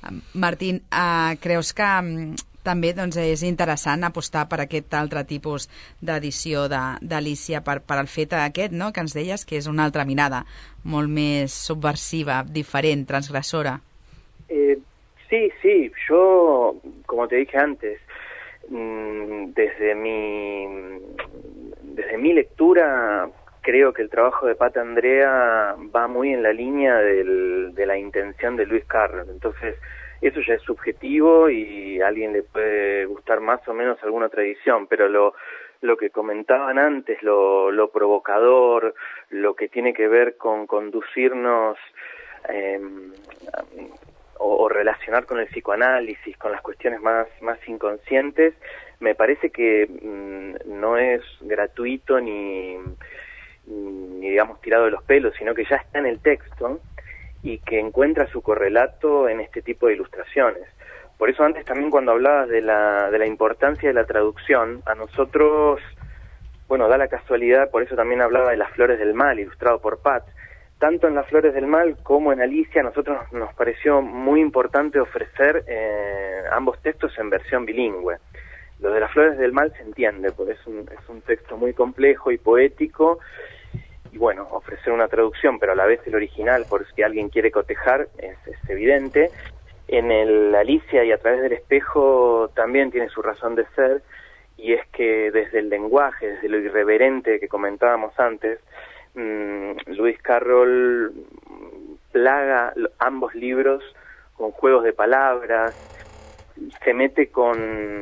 Martín, uh, creus que um, també doncs, és interessant apostar per aquest altre tipus d'edició d'Alícia, per, per el fet aquest, no?, que ens deies que és una altra mirada, molt més subversiva, diferent, transgressora? Eh, sí, sí, yo, como te dije antes, desde mi, desde mi lectura creo que el trabajo de Pat Andrea va muy en la línea del, de la intención de Lewis Carroll. Entonces, eso ya es subjetivo y a alguien le puede gustar más o menos alguna tradición, pero lo, lo que comentaban antes, lo, lo provocador, lo que tiene que ver con conducirnos eh, o, o relacionar con el psicoanálisis, con las cuestiones más, más inconscientes, me parece que mmm, no es gratuito ni, ni, digamos, tirado de los pelos, sino que ya está en el texto y que encuentra su correlato en este tipo de ilustraciones. Por eso antes también cuando hablabas de la, de la importancia de la traducción, a nosotros, bueno, da la casualidad, por eso también hablaba de Las Flores del Mal, ilustrado por Pat. Tanto en Las Flores del Mal como en Alicia, a nosotros nos pareció muy importante ofrecer eh, ambos textos en versión bilingüe. Lo de Las Flores del Mal se entiende, porque es un, es un texto muy complejo y poético, y bueno, ofrecer una traducción, pero a la vez el original, por si alguien quiere cotejar, es, es evidente. En el Alicia y a través del espejo también tiene su razón de ser, y es que desde el lenguaje, desde lo irreverente que comentábamos antes, mmm, Lewis Carroll plaga ambos libros con juegos de palabras, se mete con,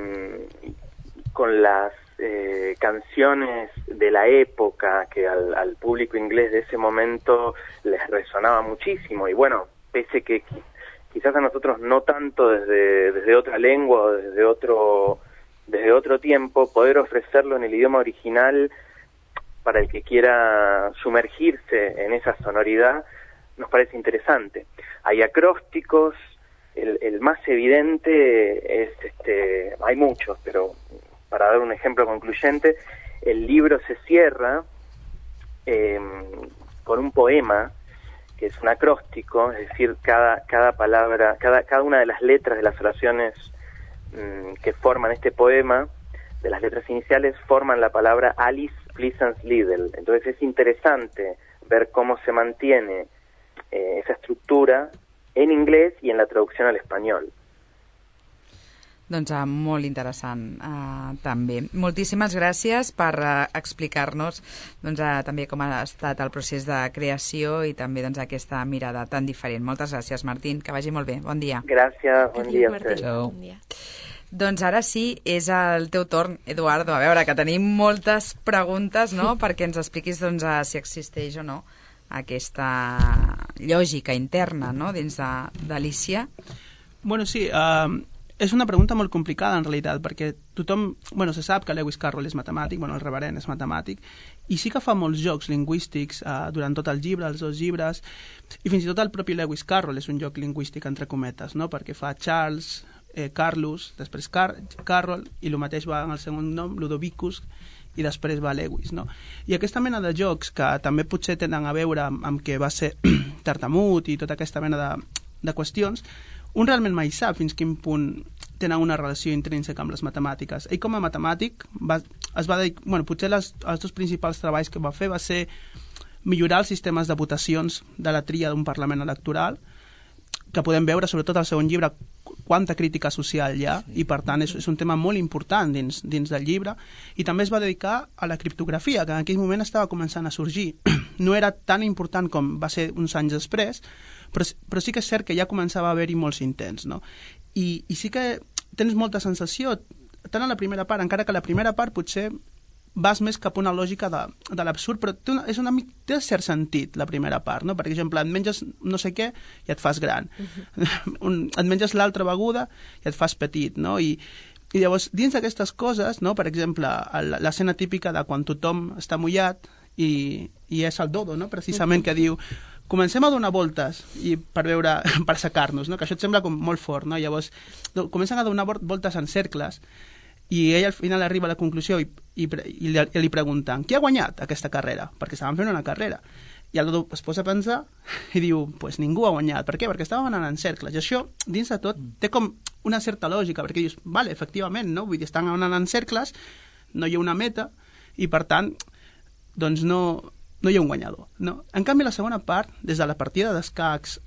con las eh, canciones de la época que al, al público inglés de ese momento les resonaba muchísimo, y bueno, pese que quizás a nosotros no tanto desde, desde otra lengua o desde otro, desde otro tiempo, poder ofrecerlo en el idioma original para el que quiera sumergirse en esa sonoridad nos parece interesante. Hay acrósticos, el, el más evidente es, este, hay muchos, pero para dar un ejemplo concluyente, el libro se cierra eh, con un poema que es un acróstico, es decir, cada cada palabra, cada cada una de las letras de las oraciones mmm, que forman este poema, de las letras iniciales, forman la palabra Alice Pleasance Liddell. Entonces es interesante ver cómo se mantiene eh, esa estructura en inglés y en la traducción al español. Doncs uh, molt interessant uh, també. Moltíssimes gràcies per uh, explicar-nos doncs, uh, també com ha estat el procés de creació i també doncs, aquesta mirada tan diferent. Moltes gràcies, Martín, que vagi molt bé. Bon dia. Gràcies, bon dia. Ciao. Bon dia. Doncs ara sí, és el teu torn, Eduardo. A veure, que tenim moltes preguntes, no?, perquè ens expliquis doncs, uh, si existeix o no aquesta lògica interna, no?, dins d'Alícia. Bueno, sí, uh... és una pregunta molt complicada, en realitat, perquè tothom... Bueno, se sap que Lewis Carroll és matemàtic, bueno, el reverend és matemàtic, i sí que fa molts jocs lingüístics eh, durant tot el llibre, els dos llibres, i fins i tot el propi Lewis Carroll és un joc lingüístic, entre cometes, no?, perquè fa Charles, eh, Carlos, després Car Carroll, i el mateix va en el segon nom, Ludovicus, i després va Lewis, no? I aquesta mena de jocs, que també potser tenen a veure amb, amb que va ser tartamut i tota aquesta mena de, de qüestions, un realment mai sap fins quin punt tenen una relació intrínseca amb les matemàtiques. Ell com a matemàtic va, es va dedicar, bueno, potser les, els dos principals treballs que va fer va ser millorar els sistemes de votacions de la tria d'un Parlament electoral, que podem veure sobretot al segon llibre quanta crítica social hi ha, i per tant és, és un tema molt important dins, dins del llibre, i també es va dedicar a la criptografia, que en aquell moment estava començant a sorgir. No era tan important com va ser uns anys després, però, però sí que és cert que ja començava a haver-hi molts intents, no? I, i sí que tens molta sensació, tant a la primera part, encara que la primera part potser vas més cap a una lògica de, de l'absurd, però té, una, és una, té cert sentit la primera part, no? Per exemple, et menges no sé què i et fas gran. Uh-huh. Un, et menges l'altra beguda i et fas petit, no? I, i llavors, dins d'aquestes coses, no? Per exemple, l'escena típica de quan tothom està mullat i, i és el Dodo, no? Precisament, que diu comencem a donar voltes i per veure, per secar-nos, no? Que això et sembla com molt fort, no? Llavors, comencen a donar voltes en cercles i ell al final arriba a la conclusió i, i, i, li, i li pregunten qui ha guanyat aquesta carrera? Perquè estaven fent una carrera. I el es posa a pensar i diu, pues ningú ha guanyat. Per què? Perquè estàvem anant en cercles. I això, dins de tot, té com una certa lògica, perquè dius, vale, efectivament, no? Vull dir, estan anant en cercles, no hi ha una meta, i per tant, doncs no, no hi ha un guanyador. No? En canvi, la segona part, des de la partida d'escacs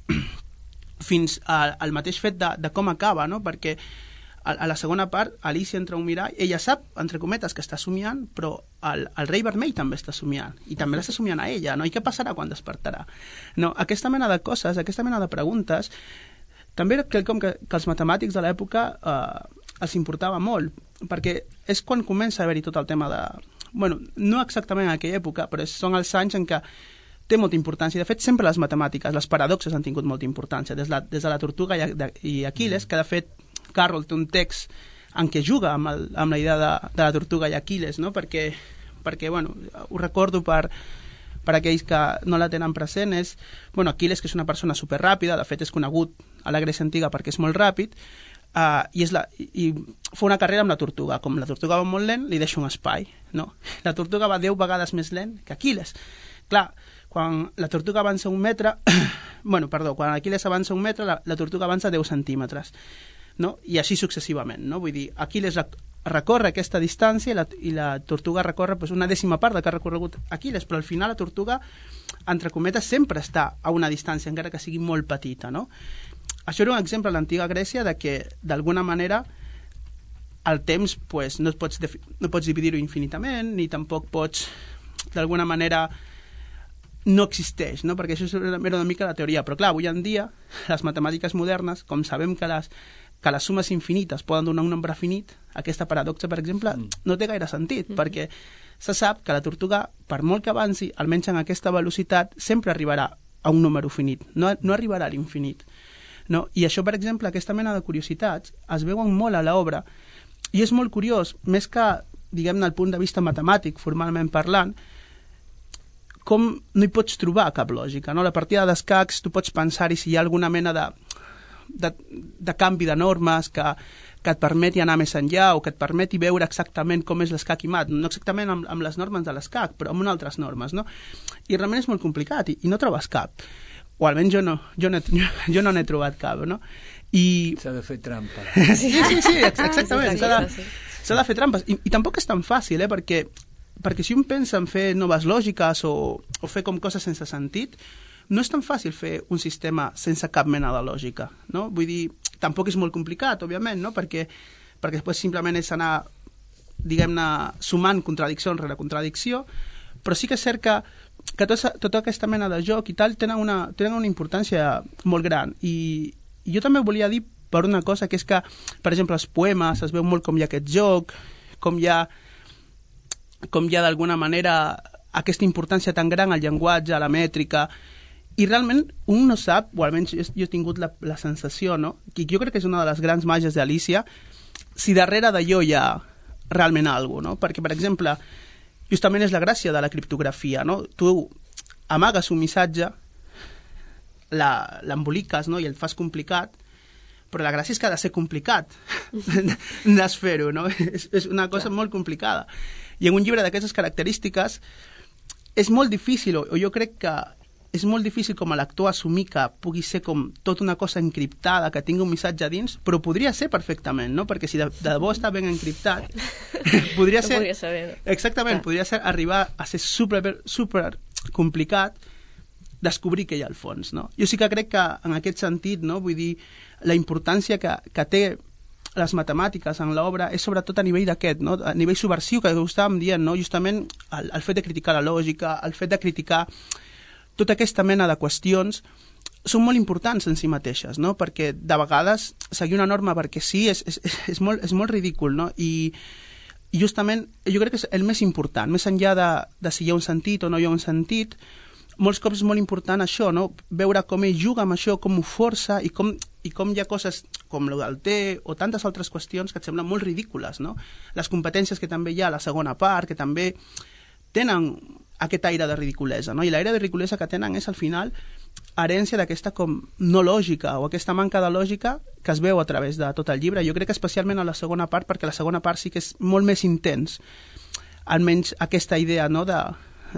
fins a, al mateix fet de, de com acaba, no? Perquè a, a la segona part, Alicia entra a un mirall, ella sap, entre cometes, que està somiant, però el, el rei vermell també està somiant, i també l'està somiant a ella, no? I què passarà quan despertarà? No, aquesta mena de coses, aquesta mena de preguntes, també crec que, que els matemàtics de l'època eh, els importava molt, perquè és quan comença a haver-hi tot el tema de... Bueno, no exactament en aquella època, però són els anys en què té molta importància. De fet, sempre les matemàtiques, les paradoxes han tingut molta importància, des, la, des de la Tortuga i, de, i Aquiles, que de fet Carroll té un text en què juga amb, el, amb la idea de, de la Tortuga i Aquiles, no? perquè, perquè bueno, ho recordo per, per aquells que no la tenen present, és bueno, Aquiles, que és una persona superràpida, de fet és conegut a la Grècia antiga perquè és molt ràpid, uh, i, és la, i, i fa una carrera amb la Tortuga. Com la Tortuga va molt lent, li deixa un espai. No? La Tortuga va deu vegades més lent que Aquiles. Clar, quan la Tortuga avança un metre, bueno, perdó, quan Aquiles avança un metre, la, la Tortuga avança deu centímetres. No? I així successivament, no? Vull dir, Aquiles recorre aquesta distància i la, i la Tortuga recorre pues, una dècima part del que ha recorregut Aquiles, però al final la Tortuga, entre cometes, sempre està a una distància, encara que sigui molt petita, no? Això era un exemple a l'antiga Grècia de que, d'alguna manera, el temps pues, no, pots no pots dividir-ho infinitament, ni tampoc pots, d'alguna manera, no existeix, no? Perquè això era una mica la teoria. Però clar, avui en dia, les matemàtiques modernes, com sabem que les que les sumes infinites poden donar un nombre finit, aquesta paradoxa, per exemple, mm. no té gaire sentit, mm. perquè se sap que la Tortuga, per molt que avanci, almenys en aquesta velocitat, sempre arribarà a un número finit, no, no arribarà a l'infinit. No? I això, per exemple, aquesta mena de curiositats es veuen molt a l'obra, i és molt curiós, més que, diguem-ne, el punt de vista matemàtic, formalment parlant, com no hi pots trobar cap lògica. No? La partida d'escacs, tu pots pensar-hi si hi ha alguna mena de De, de canvi de normes que, que et permeti anar més enllà o que et permeti veure exactament com és l'escac i mat, no exactament amb, amb les normes de l'escac, però amb altres normes, no? I realment és molt complicat i, i no trobes cap, o almenys jo no, jo no, jo no n'he trobat cap, no? I... S'ha de fer trampa. Sí, sí, sí, exactament, s'ha de, s'ha de fer trampes, I, i tampoc és tan fàcil, eh? perquè, perquè si un pensa en fer noves lògiques o, o fer com coses sense sentit, no és tan fàcil fer un sistema sense cap mena de lògica, no? Vull dir, tampoc és molt complicat, òbviament, no? Perquè, perquè després simplement és anar, diguem-ne, sumant contradicció rere contradicció, però sí que és cert que, que tota, tota aquesta mena de joc i tal tenen una, tenen una importància molt gran. I, i jo també volia dir per una cosa, que és que, per exemple, els poemes es veu molt com hi ha aquest joc, com hi ha, com hi ha d'alguna manera aquesta importància tan gran al llenguatge, a la mètrica. I realment un no sap, o almenys jo he tingut la, la sensació, no? Que jo crec que és una de les grans màgies d'Alicia, si darrere d'allò hi ha realment alguna cosa, no? Perquè, per exemple, justament és la gràcia de la criptografia, no? Tu amagues un missatge, l'emboliques, no? I el fas complicat, però la gràcia és que ha de ser complicat d'esfer-ho, no? És, és una cosa Clar. molt complicada. I en un llibre d'aquestes característiques és molt difícil, o, o jo crec que és molt difícil com a lector assumir que pugui ser com tota una cosa encriptada, que tingui un missatge dins, però podria ser perfectament, no? Perquè si de, de debò està ben encriptat, podria no ser... podria saber, no? Exactament, Clar. podria ser arribar a ser super, super complicat descobrir què hi ha al fons, no? Jo sí que crec que en aquest sentit, no? Vull dir, la importància que, que té les matemàtiques en l'obra és sobretot a nivell d'aquest, no? A nivell subversiu, que ho estàvem dient, no? Justament el, el fet de criticar la lògica, el fet de criticar tota aquesta mena de qüestions són molt importants en si mateixes, no? Perquè de vegades seguir una norma perquè sí és, és, és, molt, és molt ridícul, no? I, i justament jo crec que és el més important, més enllà de, de si hi ha un sentit o no hi ha un sentit, molts cops és molt important això, no? Veure com ell juga amb això, com ho força i com, i com hi ha coses com el del té o tantes altres qüestions que et semblen molt ridícules, no? Les competències que també hi ha a la segona part, que també tenen aquest aire de ridiculesa, no? I l'aire de ridiculesa que tenen és, al final, herència d'aquesta com no lògica o aquesta manca de lògica que es veu a través de tot el llibre. Jo crec que especialment a la segona part, perquè la segona part sí que és molt més intens, almenys aquesta idea, no?, de,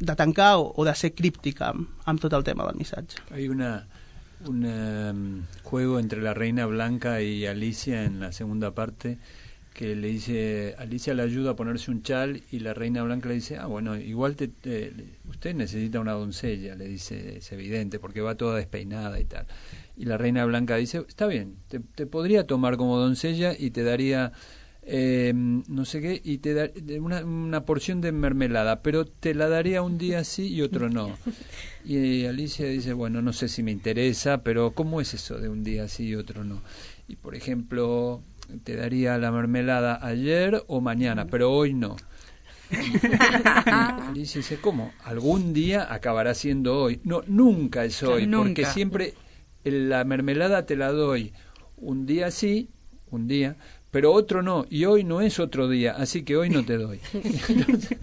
de tancar o, o de ser críptica amb, amb tot el tema del missatge. Hay una, un um, juego entre la Reina Blanca y Alicia en la segunda parte, que le dice, Alicia le ayuda a ponerse un chal y la Reina Blanca le dice, ah, bueno, igual te, te, usted necesita una doncella, le dice, es evidente, porque va toda despeinada y tal. Y la Reina Blanca dice, está bien, te, te podría tomar como doncella y te daría, eh, no sé qué, y te daría una, una porción de mermelada, pero te la daría un día sí y otro no. Y Alicia dice, bueno, no sé si me interesa, pero ¿cómo es eso de un día sí y otro no? Y, por ejemplo, te daría la mermelada ayer o mañana, pero hoy no. Y Alicia dice, ¿cómo? Algún día acabará siendo hoy. No, nunca es hoy, Nunca. porque siempre la mermelada te la doy un día sí, un día, pero otro no, y hoy no es otro día, así que hoy no te doy. Entonces,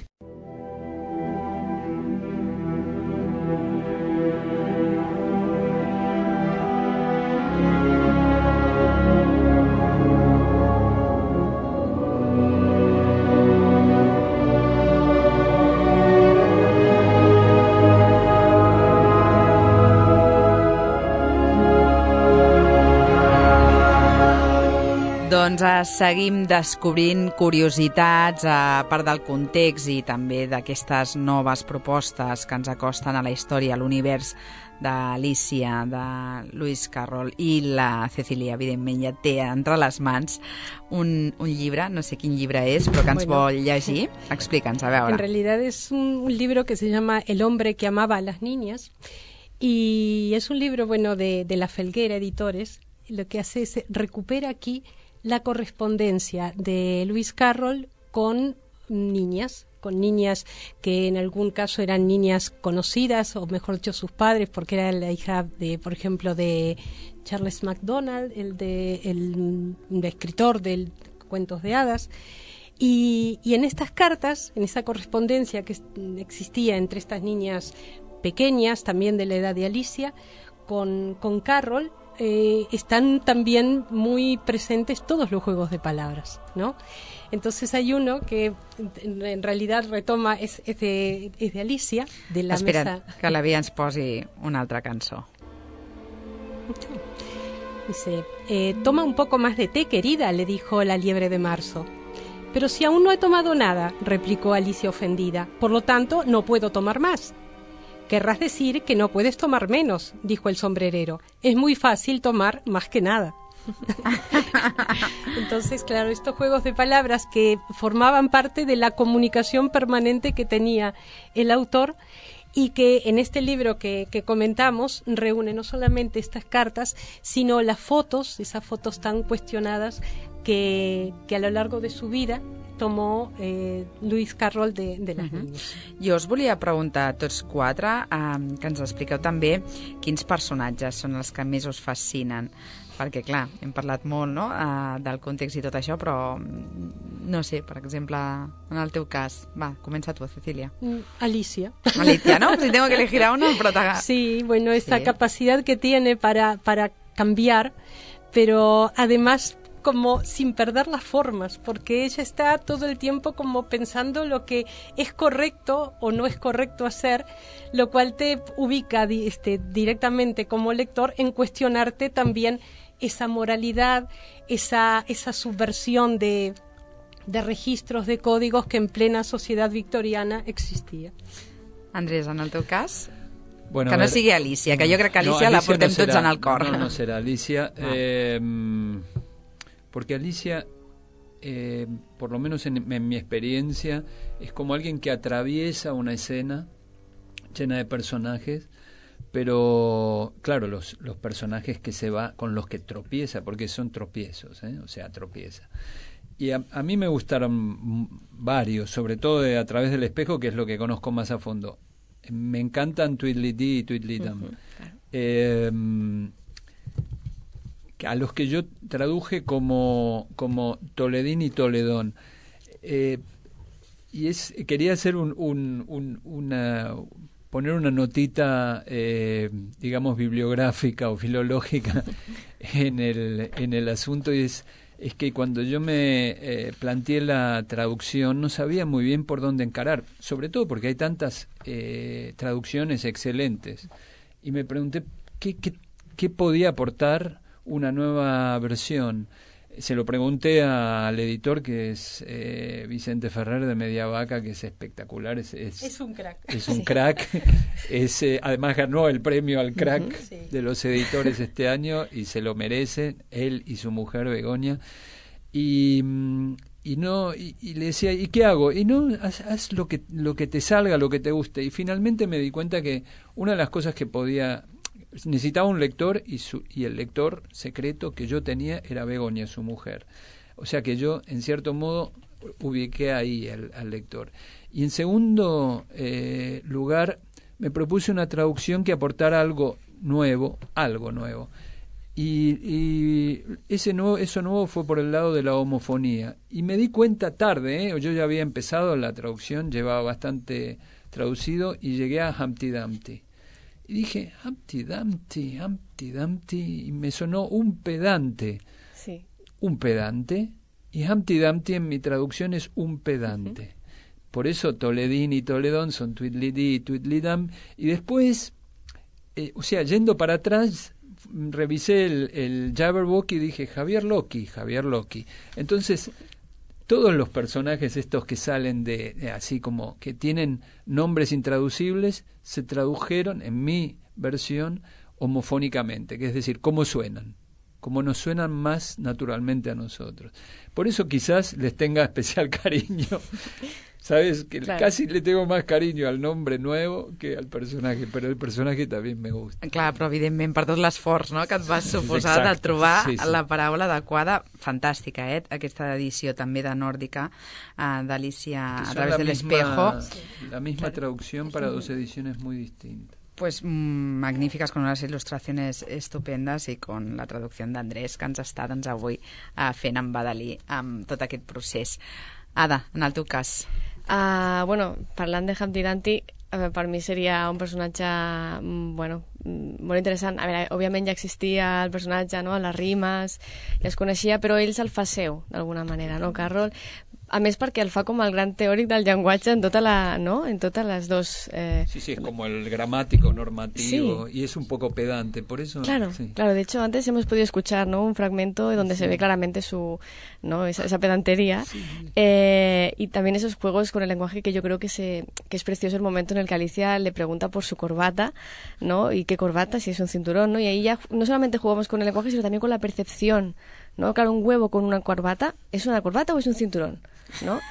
Doncs eh, seguim descobrint curiositats, eh, a part del context i també d'aquestes noves propostes que ens acosten a la història, a l'univers d'Alícia, de Lewis Carroll, i la Cecilia, evidentment, ja té entre les mans un, un llibre, no sé quin llibre és, però que ens Bueno. vol llegir. Explica'ns, a veure. En realidad es un, un libro que se llama El hombre que amaba a las niñas, y es un libro, bueno, de, de La Felguera Editores. Lo que hace es recupera aquí la correspondencia de Lewis Carroll con niñas, con niñas que en algún caso eran niñas conocidas, o mejor dicho sus padres, porque era la hija de, por ejemplo, de Charles MacDonald, el de el, el escritor de cuentos de hadas. Y, y en estas cartas, en esa correspondencia que existía entre estas niñas pequeñas, también de la edad de Alicia, con, con Carroll, Eh, están también muy presentes todos los juegos de palabras, ¿no? Entonces hay uno que en, en realidad retoma, es, es, de, es de Alicia, de la Espera't, mesa... que la Bia ens posi una altra cançó. Dice, eh, toma un poco más de té, querida, le dijo la liebre de marzo. Pero si aún no he tomado nada, replicó Alicia ofendida, por lo tanto no puedo tomar más. Querrás decir que no puedes tomar menos, dijo el sombrerero. Es muy fácil tomar más que nada. Entonces, claro, estos juegos de palabras que formaban parte de la comunicación permanente que tenía el autor, y que en este libro que, que comentamos reúne no solamente estas cartas, sino las fotos, esas fotos tan cuestionadas que, que a lo largo de su vida tomó eh, Lewis Carroll de, de les uh-huh. niñas. Jo us volia preguntar a tots quatre eh, que ens expliqueu també quins personatges són els que més us fascinen, perquè clar, hem parlat molt, no?, eh, del context i tot això, però no sé, per exemple, en el teu cas, va, comença tu, Cecilia. Alicia. Alicia, ¿no? Si tengo que elegir a uno, protagonista. Sí, bueno, esa sí. capacidad que tiene para, para cambiar, pero además como sin perder las formas, porque ella está todo el tiempo como pensando lo que es correcto o no es correcto hacer, lo cual te ubica este, directamente como lector en cuestionarte también esa moralidad, esa, esa subversión de, de registros, de códigos que en plena sociedad victoriana existía. Andrés, en el teu cas? Bueno, que no ver, sigui Alicia, que jo crec que Alicia, no, Alicia la portem no serà, tots en el cor. No, no serà Alicia. Ah. Eh, porque Alicia, eh, por lo menos en, en mi experiencia, es como alguien que atraviesa una escena llena de personajes, pero claro, los, los personajes que se va, con los que tropieza, porque son tropiezos, ¿eh? O sea, tropieza. Y a, a mí me gustaron varios, sobre todo de A través del espejo, que es lo que conozco más a fondo. Me encantan Tweedledee y Tweedledum. Uh-huh, claro. eh, a los que yo traduje como, como Toledín y Toledón. Eh, y es quería hacer un, un, un, una, poner una notita, eh, digamos, bibliográfica o filológica en el, en el asunto, y es, es que cuando yo me eh, planteé la traducción no sabía muy bien por dónde encarar, sobre todo porque hay tantas eh, traducciones excelentes, y me pregunté qué, qué, qué podía aportar una nueva versión. Se lo pregunté al editor, que es eh, Vicente Ferrer de Media Vaca, que es espectacular. Es, es, es un crack. Es un crack. es, eh, además ganó el premio al crack uh-huh. sí. de los editores este año, y se lo merece, él y su mujer Begoña. Y, y no y, y le decía, ¿y qué hago? Y no, haz, haz lo que lo que te salga, lo que te guste. Y finalmente me di cuenta que una de las cosas que podía... necesitaba un lector, y, su, y el lector secreto que yo tenía era Begoña, su mujer. O sea que yo, en cierto modo, ubiqué ahí al, al lector. Y en segundo eh, lugar, me propuse una traducción que aportara algo nuevo, algo nuevo. Y, y ese nuevo, eso nuevo fue por el lado de la homofonía. Y me di cuenta tarde, ¿eh? Yo ya había empezado la traducción, llevaba bastante traducido, y llegué a Humpty Dumpty. Y dije, Humpty Dumpty, Humpty Dumpty, y me sonó un pedante. Sí. Un pedante, y Humpty Dumpty en mi traducción es un pedante. Uh-huh. Por eso Toledín y Toledón son Tweedledee y Tweedledum. Y después, eh, o sea, yendo para atrás, revisé el, el Jabberwocky y dije, Javier Loki, Javier Loki. Entonces... todos los personajes estos que salen de, de así como que tienen nombres intraducibles se tradujeron en mi versión homofónicamente, que es decir, cómo suenan, cómo nos suenan más naturalmente a nosotros. Por eso quizás les tenga especial cariño. Sabes que claro. Casi le tengo más cariño al nombre nuevo que al personaje, però el personatge també me gusta. Clar, però evidentment per tot l'esforç, no?, que et vas suposar de trobar sí, sí. la paraula adequada. Fantàstica, eh?, aquesta edició també de Nòrdica, uh, d'Alicia a través del espejo. La misma traducción para dos ediciones muy distintas. Pues mmm, magnífiques, con unas ilustraciones estupendas i con la traducció d'Andrés, que ens està doncs, avui uh, fent amb Badalí amb tot aquest procés. Ada, en el teu cas. Uh, bueno, parlant de Humpty Dumpty, uh, per mi seria un personatge bueno, molt interessant. A veure, òbviament ja existia el personatge, no?, les rimes, ja es coneixia, però ell se'l fa seu, d'alguna manera, no, Carroll? A més perquè el fa com el gran teòric del llenguatge en tota la, ¿no?, en totes las dos... Eh... Sí, sí, es como el gramático normativo, sí. Y es un poco pedante, por eso... Claro, sí. claro, de hecho antes hemos podido escuchar, ¿no?, un fragmento donde sí. se ve claramente su, ¿no?, esa, esa pedantería, sí. eh, y también esos juegos con el lenguaje que yo creo que, se, que es precioso el momento en el que Alicia le pregunta por su corbata, ¿no?, y qué corbata, si es un cinturón, ¿no?, y ahí ya no solamente jugamos con el lenguaje, sino también con la percepción, ¿no? Claro, un huevo con una corbata, ¿es una corbata o es un cinturón? ¿No?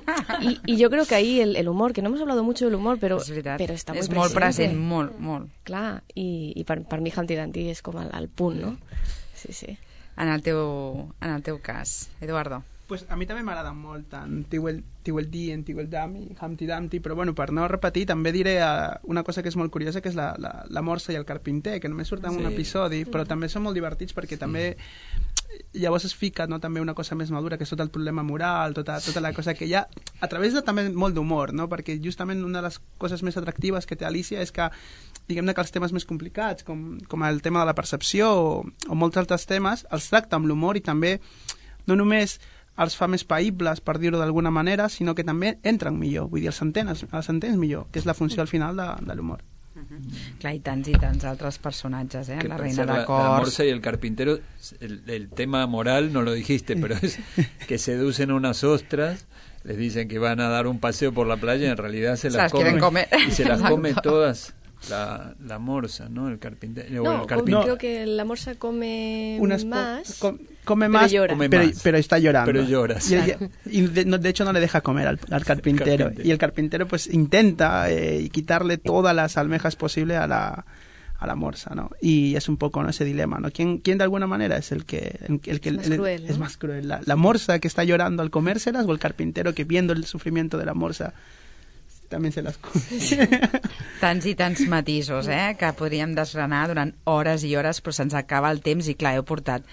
Y, y yo creo que ahí el, el humor, que no hemos hablado mucho del humor, però, però està molt present. És molt present, molt, molt. Clar, i, i per, per mi Humpty Dumpty és com el, el punt, no? Sí, sí. En el teu, en el teu cas, Eduardo. Pues a mi també m'agrada molt tant Tweedledee en Tweedledum i Humpty Dumpty, però bueno, per no repetir també diré uh, una cosa que és molt curiosa, que és la, la, la morsa i el carpinter, que només surt en sí. un episodi, però també són molt divertits perquè sí. també llavors es fica, no?, també una cosa més madura, que és tot el problema moral, tota, tota la cosa que hi ha, a través de també molt d'humor, no?, perquè justament una de les coses més atractives que té Alicia és que, diguem-ne, que els temes més complicats, com, com el tema de la percepció o, o molts altres temes, els tracta amb l'humor i també no només els fa més païbles, per dir-ho d'alguna manera, sinó que també entren millor, vull dir, els entens, els entens millor, que és la funció al final de, de l'humor. Uh-huh. Clar, i tants i tants altres personatges, ¿eh? Que la reina de la, cors... la morsa y el carpintero, el, el tema moral no lo dijiste, pero es que seducen unas ostras, les dicen que van a dar un paseo por la playa y en realidad se las comen comer. y se las come todas la, la morsa, ¿no? El carpintero. No, el carpintero. No, creo que la morsa come Unas más, com, come más, pero, llora. Come pero, más. pero está llorando. Pero llora, sí. Y, y de, no, de hecho no le deja comer al, al carpintero. carpintero. Y el carpintero pues intenta eh, quitarle todas las almejas posibles a la, a la morsa, ¿no? Y es un poco, ¿no?, ese dilema, ¿no? ¿Quién, quién de alguna manera es el que... El, el que es más el, cruel, ¿no? Es más cruel. La, la morsa que está llorando al comérselas o el carpintero que viendo el sufrimiento de la morsa també se les come. Sí. Tants i tants matisos, eh, que podríem desgranar durant hores i hores, però se'ns acaba el temps i, clar, heu portat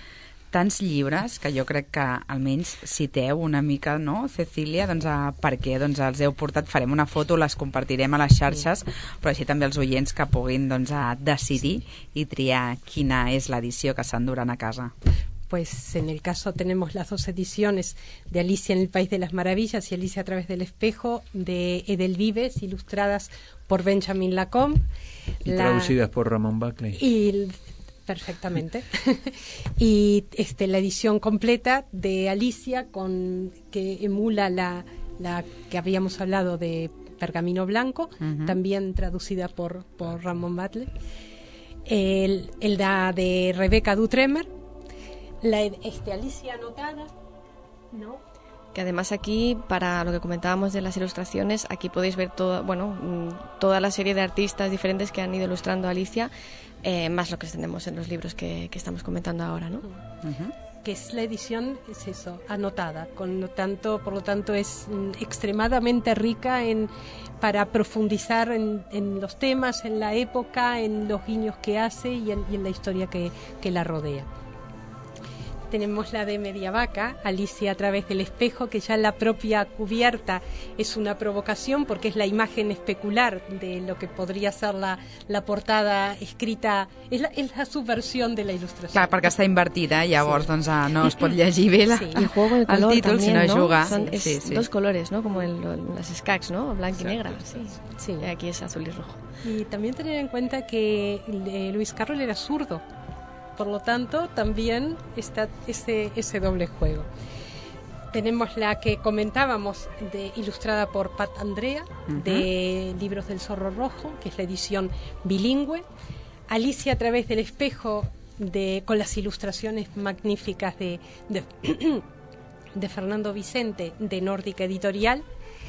tants llibres que jo crec que almenys citeu una mica, no, Cecília? Doncs uh, per què? Doncs els heu portat, farem una foto, les compartirem a les xarxes, però així també els oients que puguin doncs, uh, decidir i triar quina és l'edició que s'enduran a casa. Pues en el caso tenemos las dos ediciones de Alicia en el País de las Maravillas y Alicia a través del espejo de Edelvives, ilustradas por Benjamin Lacombe. Y la... traducidas por Ramón Buckley. Y perfectamente. Y este, la edición completa de Alicia, con que emula la, la que habíamos hablado de Pergamino Blanco, uh-huh. también traducida por, por Ramón Buckley. El, el da de Rebecca Dutremer. La este, Alicia anotada, ¿no? Que además aquí, para lo que comentábamos de las ilustraciones, aquí podéis ver todo, bueno, toda la serie de artistas diferentes que han ido ilustrando a Alicia, eh, más lo que tenemos en los libros que, que estamos comentando ahora, ¿no? Uh-huh. Que es la edición, es eso, anotada, con lo tanto, por lo tanto es mm, extremadamente rica en para profundizar en, en los temas, en la época, en los guiños que hace y en, y en la historia que, que la rodea. Tenemos la de Mediavaca, Alicia a través del espejo, que ya la propia cubierta es una provocación porque es la imagen especular de lo que podria ser la, la portada escrita, és la, és la subversión de la ilustració. Clar, perquè està invertida, llavors sí. doncs, no es pot llegir bé la, sí. Y juego el, color el títol también, si no, ¿no? juga. Son, es sí, sí. dos colores, ¿no? Como en, en las escacs, ¿no? Blanco Exacto. y negra. Sí. Sí. Y aquí es azul y rojo. Y también tener en cuenta que eh, Lewis Carroll era zurdo. Por lo tanto, también está ese, ese doble juego. Tenemos la que comentábamos, de, ilustrada por Pat Andrea, uh-huh. de Libros del Zorro Rojo, que es la edición bilingüe. Alicia a través del espejo, de, con las ilustraciones magníficas de, de, de Fernando Vicente, de Nórdica Editorial.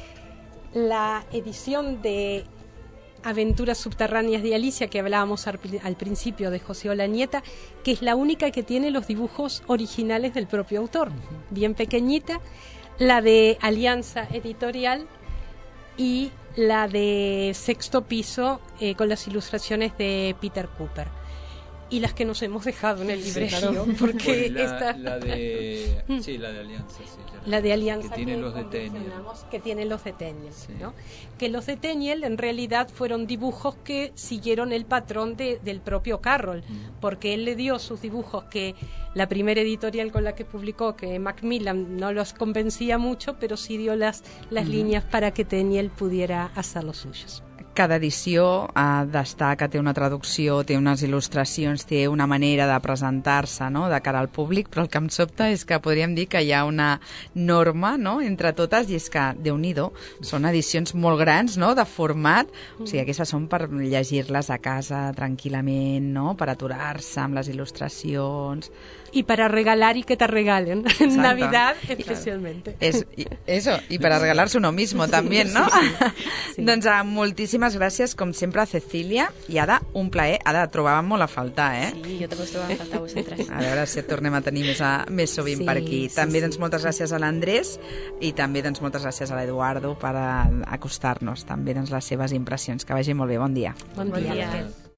La edición de Aventuras subterráneas de Alicia, que hablábamos al, al principio, de José Olañeta, que es la única que tiene los dibujos originales del propio autor, uh-huh. bien pequeñita. La de Alianza Editorial y la de Sexto Piso, eh, con las ilustraciones de Peter Cooper. Y las que nos hemos dejado en el librerío, sí, claro. porque pues la, esta... la de sí, la de Alianza, sí, la de Alianza que tiene que los de Tenniel, que tiene los de Tenniel, sí. ¿no? Que los de Tenniel en realidad fueron dibujos que siguieron el patrón de, del propio Carroll, mm. porque él le dio sus dibujos que la primera editorial con la que publicó, que Macmillan, no los convencía mucho, pero sí dio las, las mm. líneas para que Tenniel pudiera hacer los suyos. Cada edició ha d'estar, que té una traducció, té unes il·lustracions, té una manera de presentar-se, no?, de cara al públic, però el que em sobta és que podríem dir que hi ha una norma, no?, entre totes, i és que, Déu-n'hi-do, són edicions molt grans, no?, de format, o sigui, aquestes són per llegir-les a casa tranquil·lament, no?, per aturar-se amb les il·lustracions... Y para regalar y que te regalen. En Navidad, especialmente. Es, y, eso, y para regalarse uno mismo también, ¿no? Sí, sí, sí. Doncs uh, moltíssimes gràcies, com sempre, a Cecília, i Ada, un plaer. Ada, et trobàvem molt a faltar, eh? Sí, jo també us trobava a faltar a vosaltres. A veure si et tornem a tenir més, a, més sovint sí, per aquí. També, sí, doncs, moltes gràcies a l'Andrés i també, doncs, moltes gràcies a l'Eduardo per acostar-nos també, doncs, les seves impressions. Que vagi molt bé. Bon dia. Bon dia. Bon dia.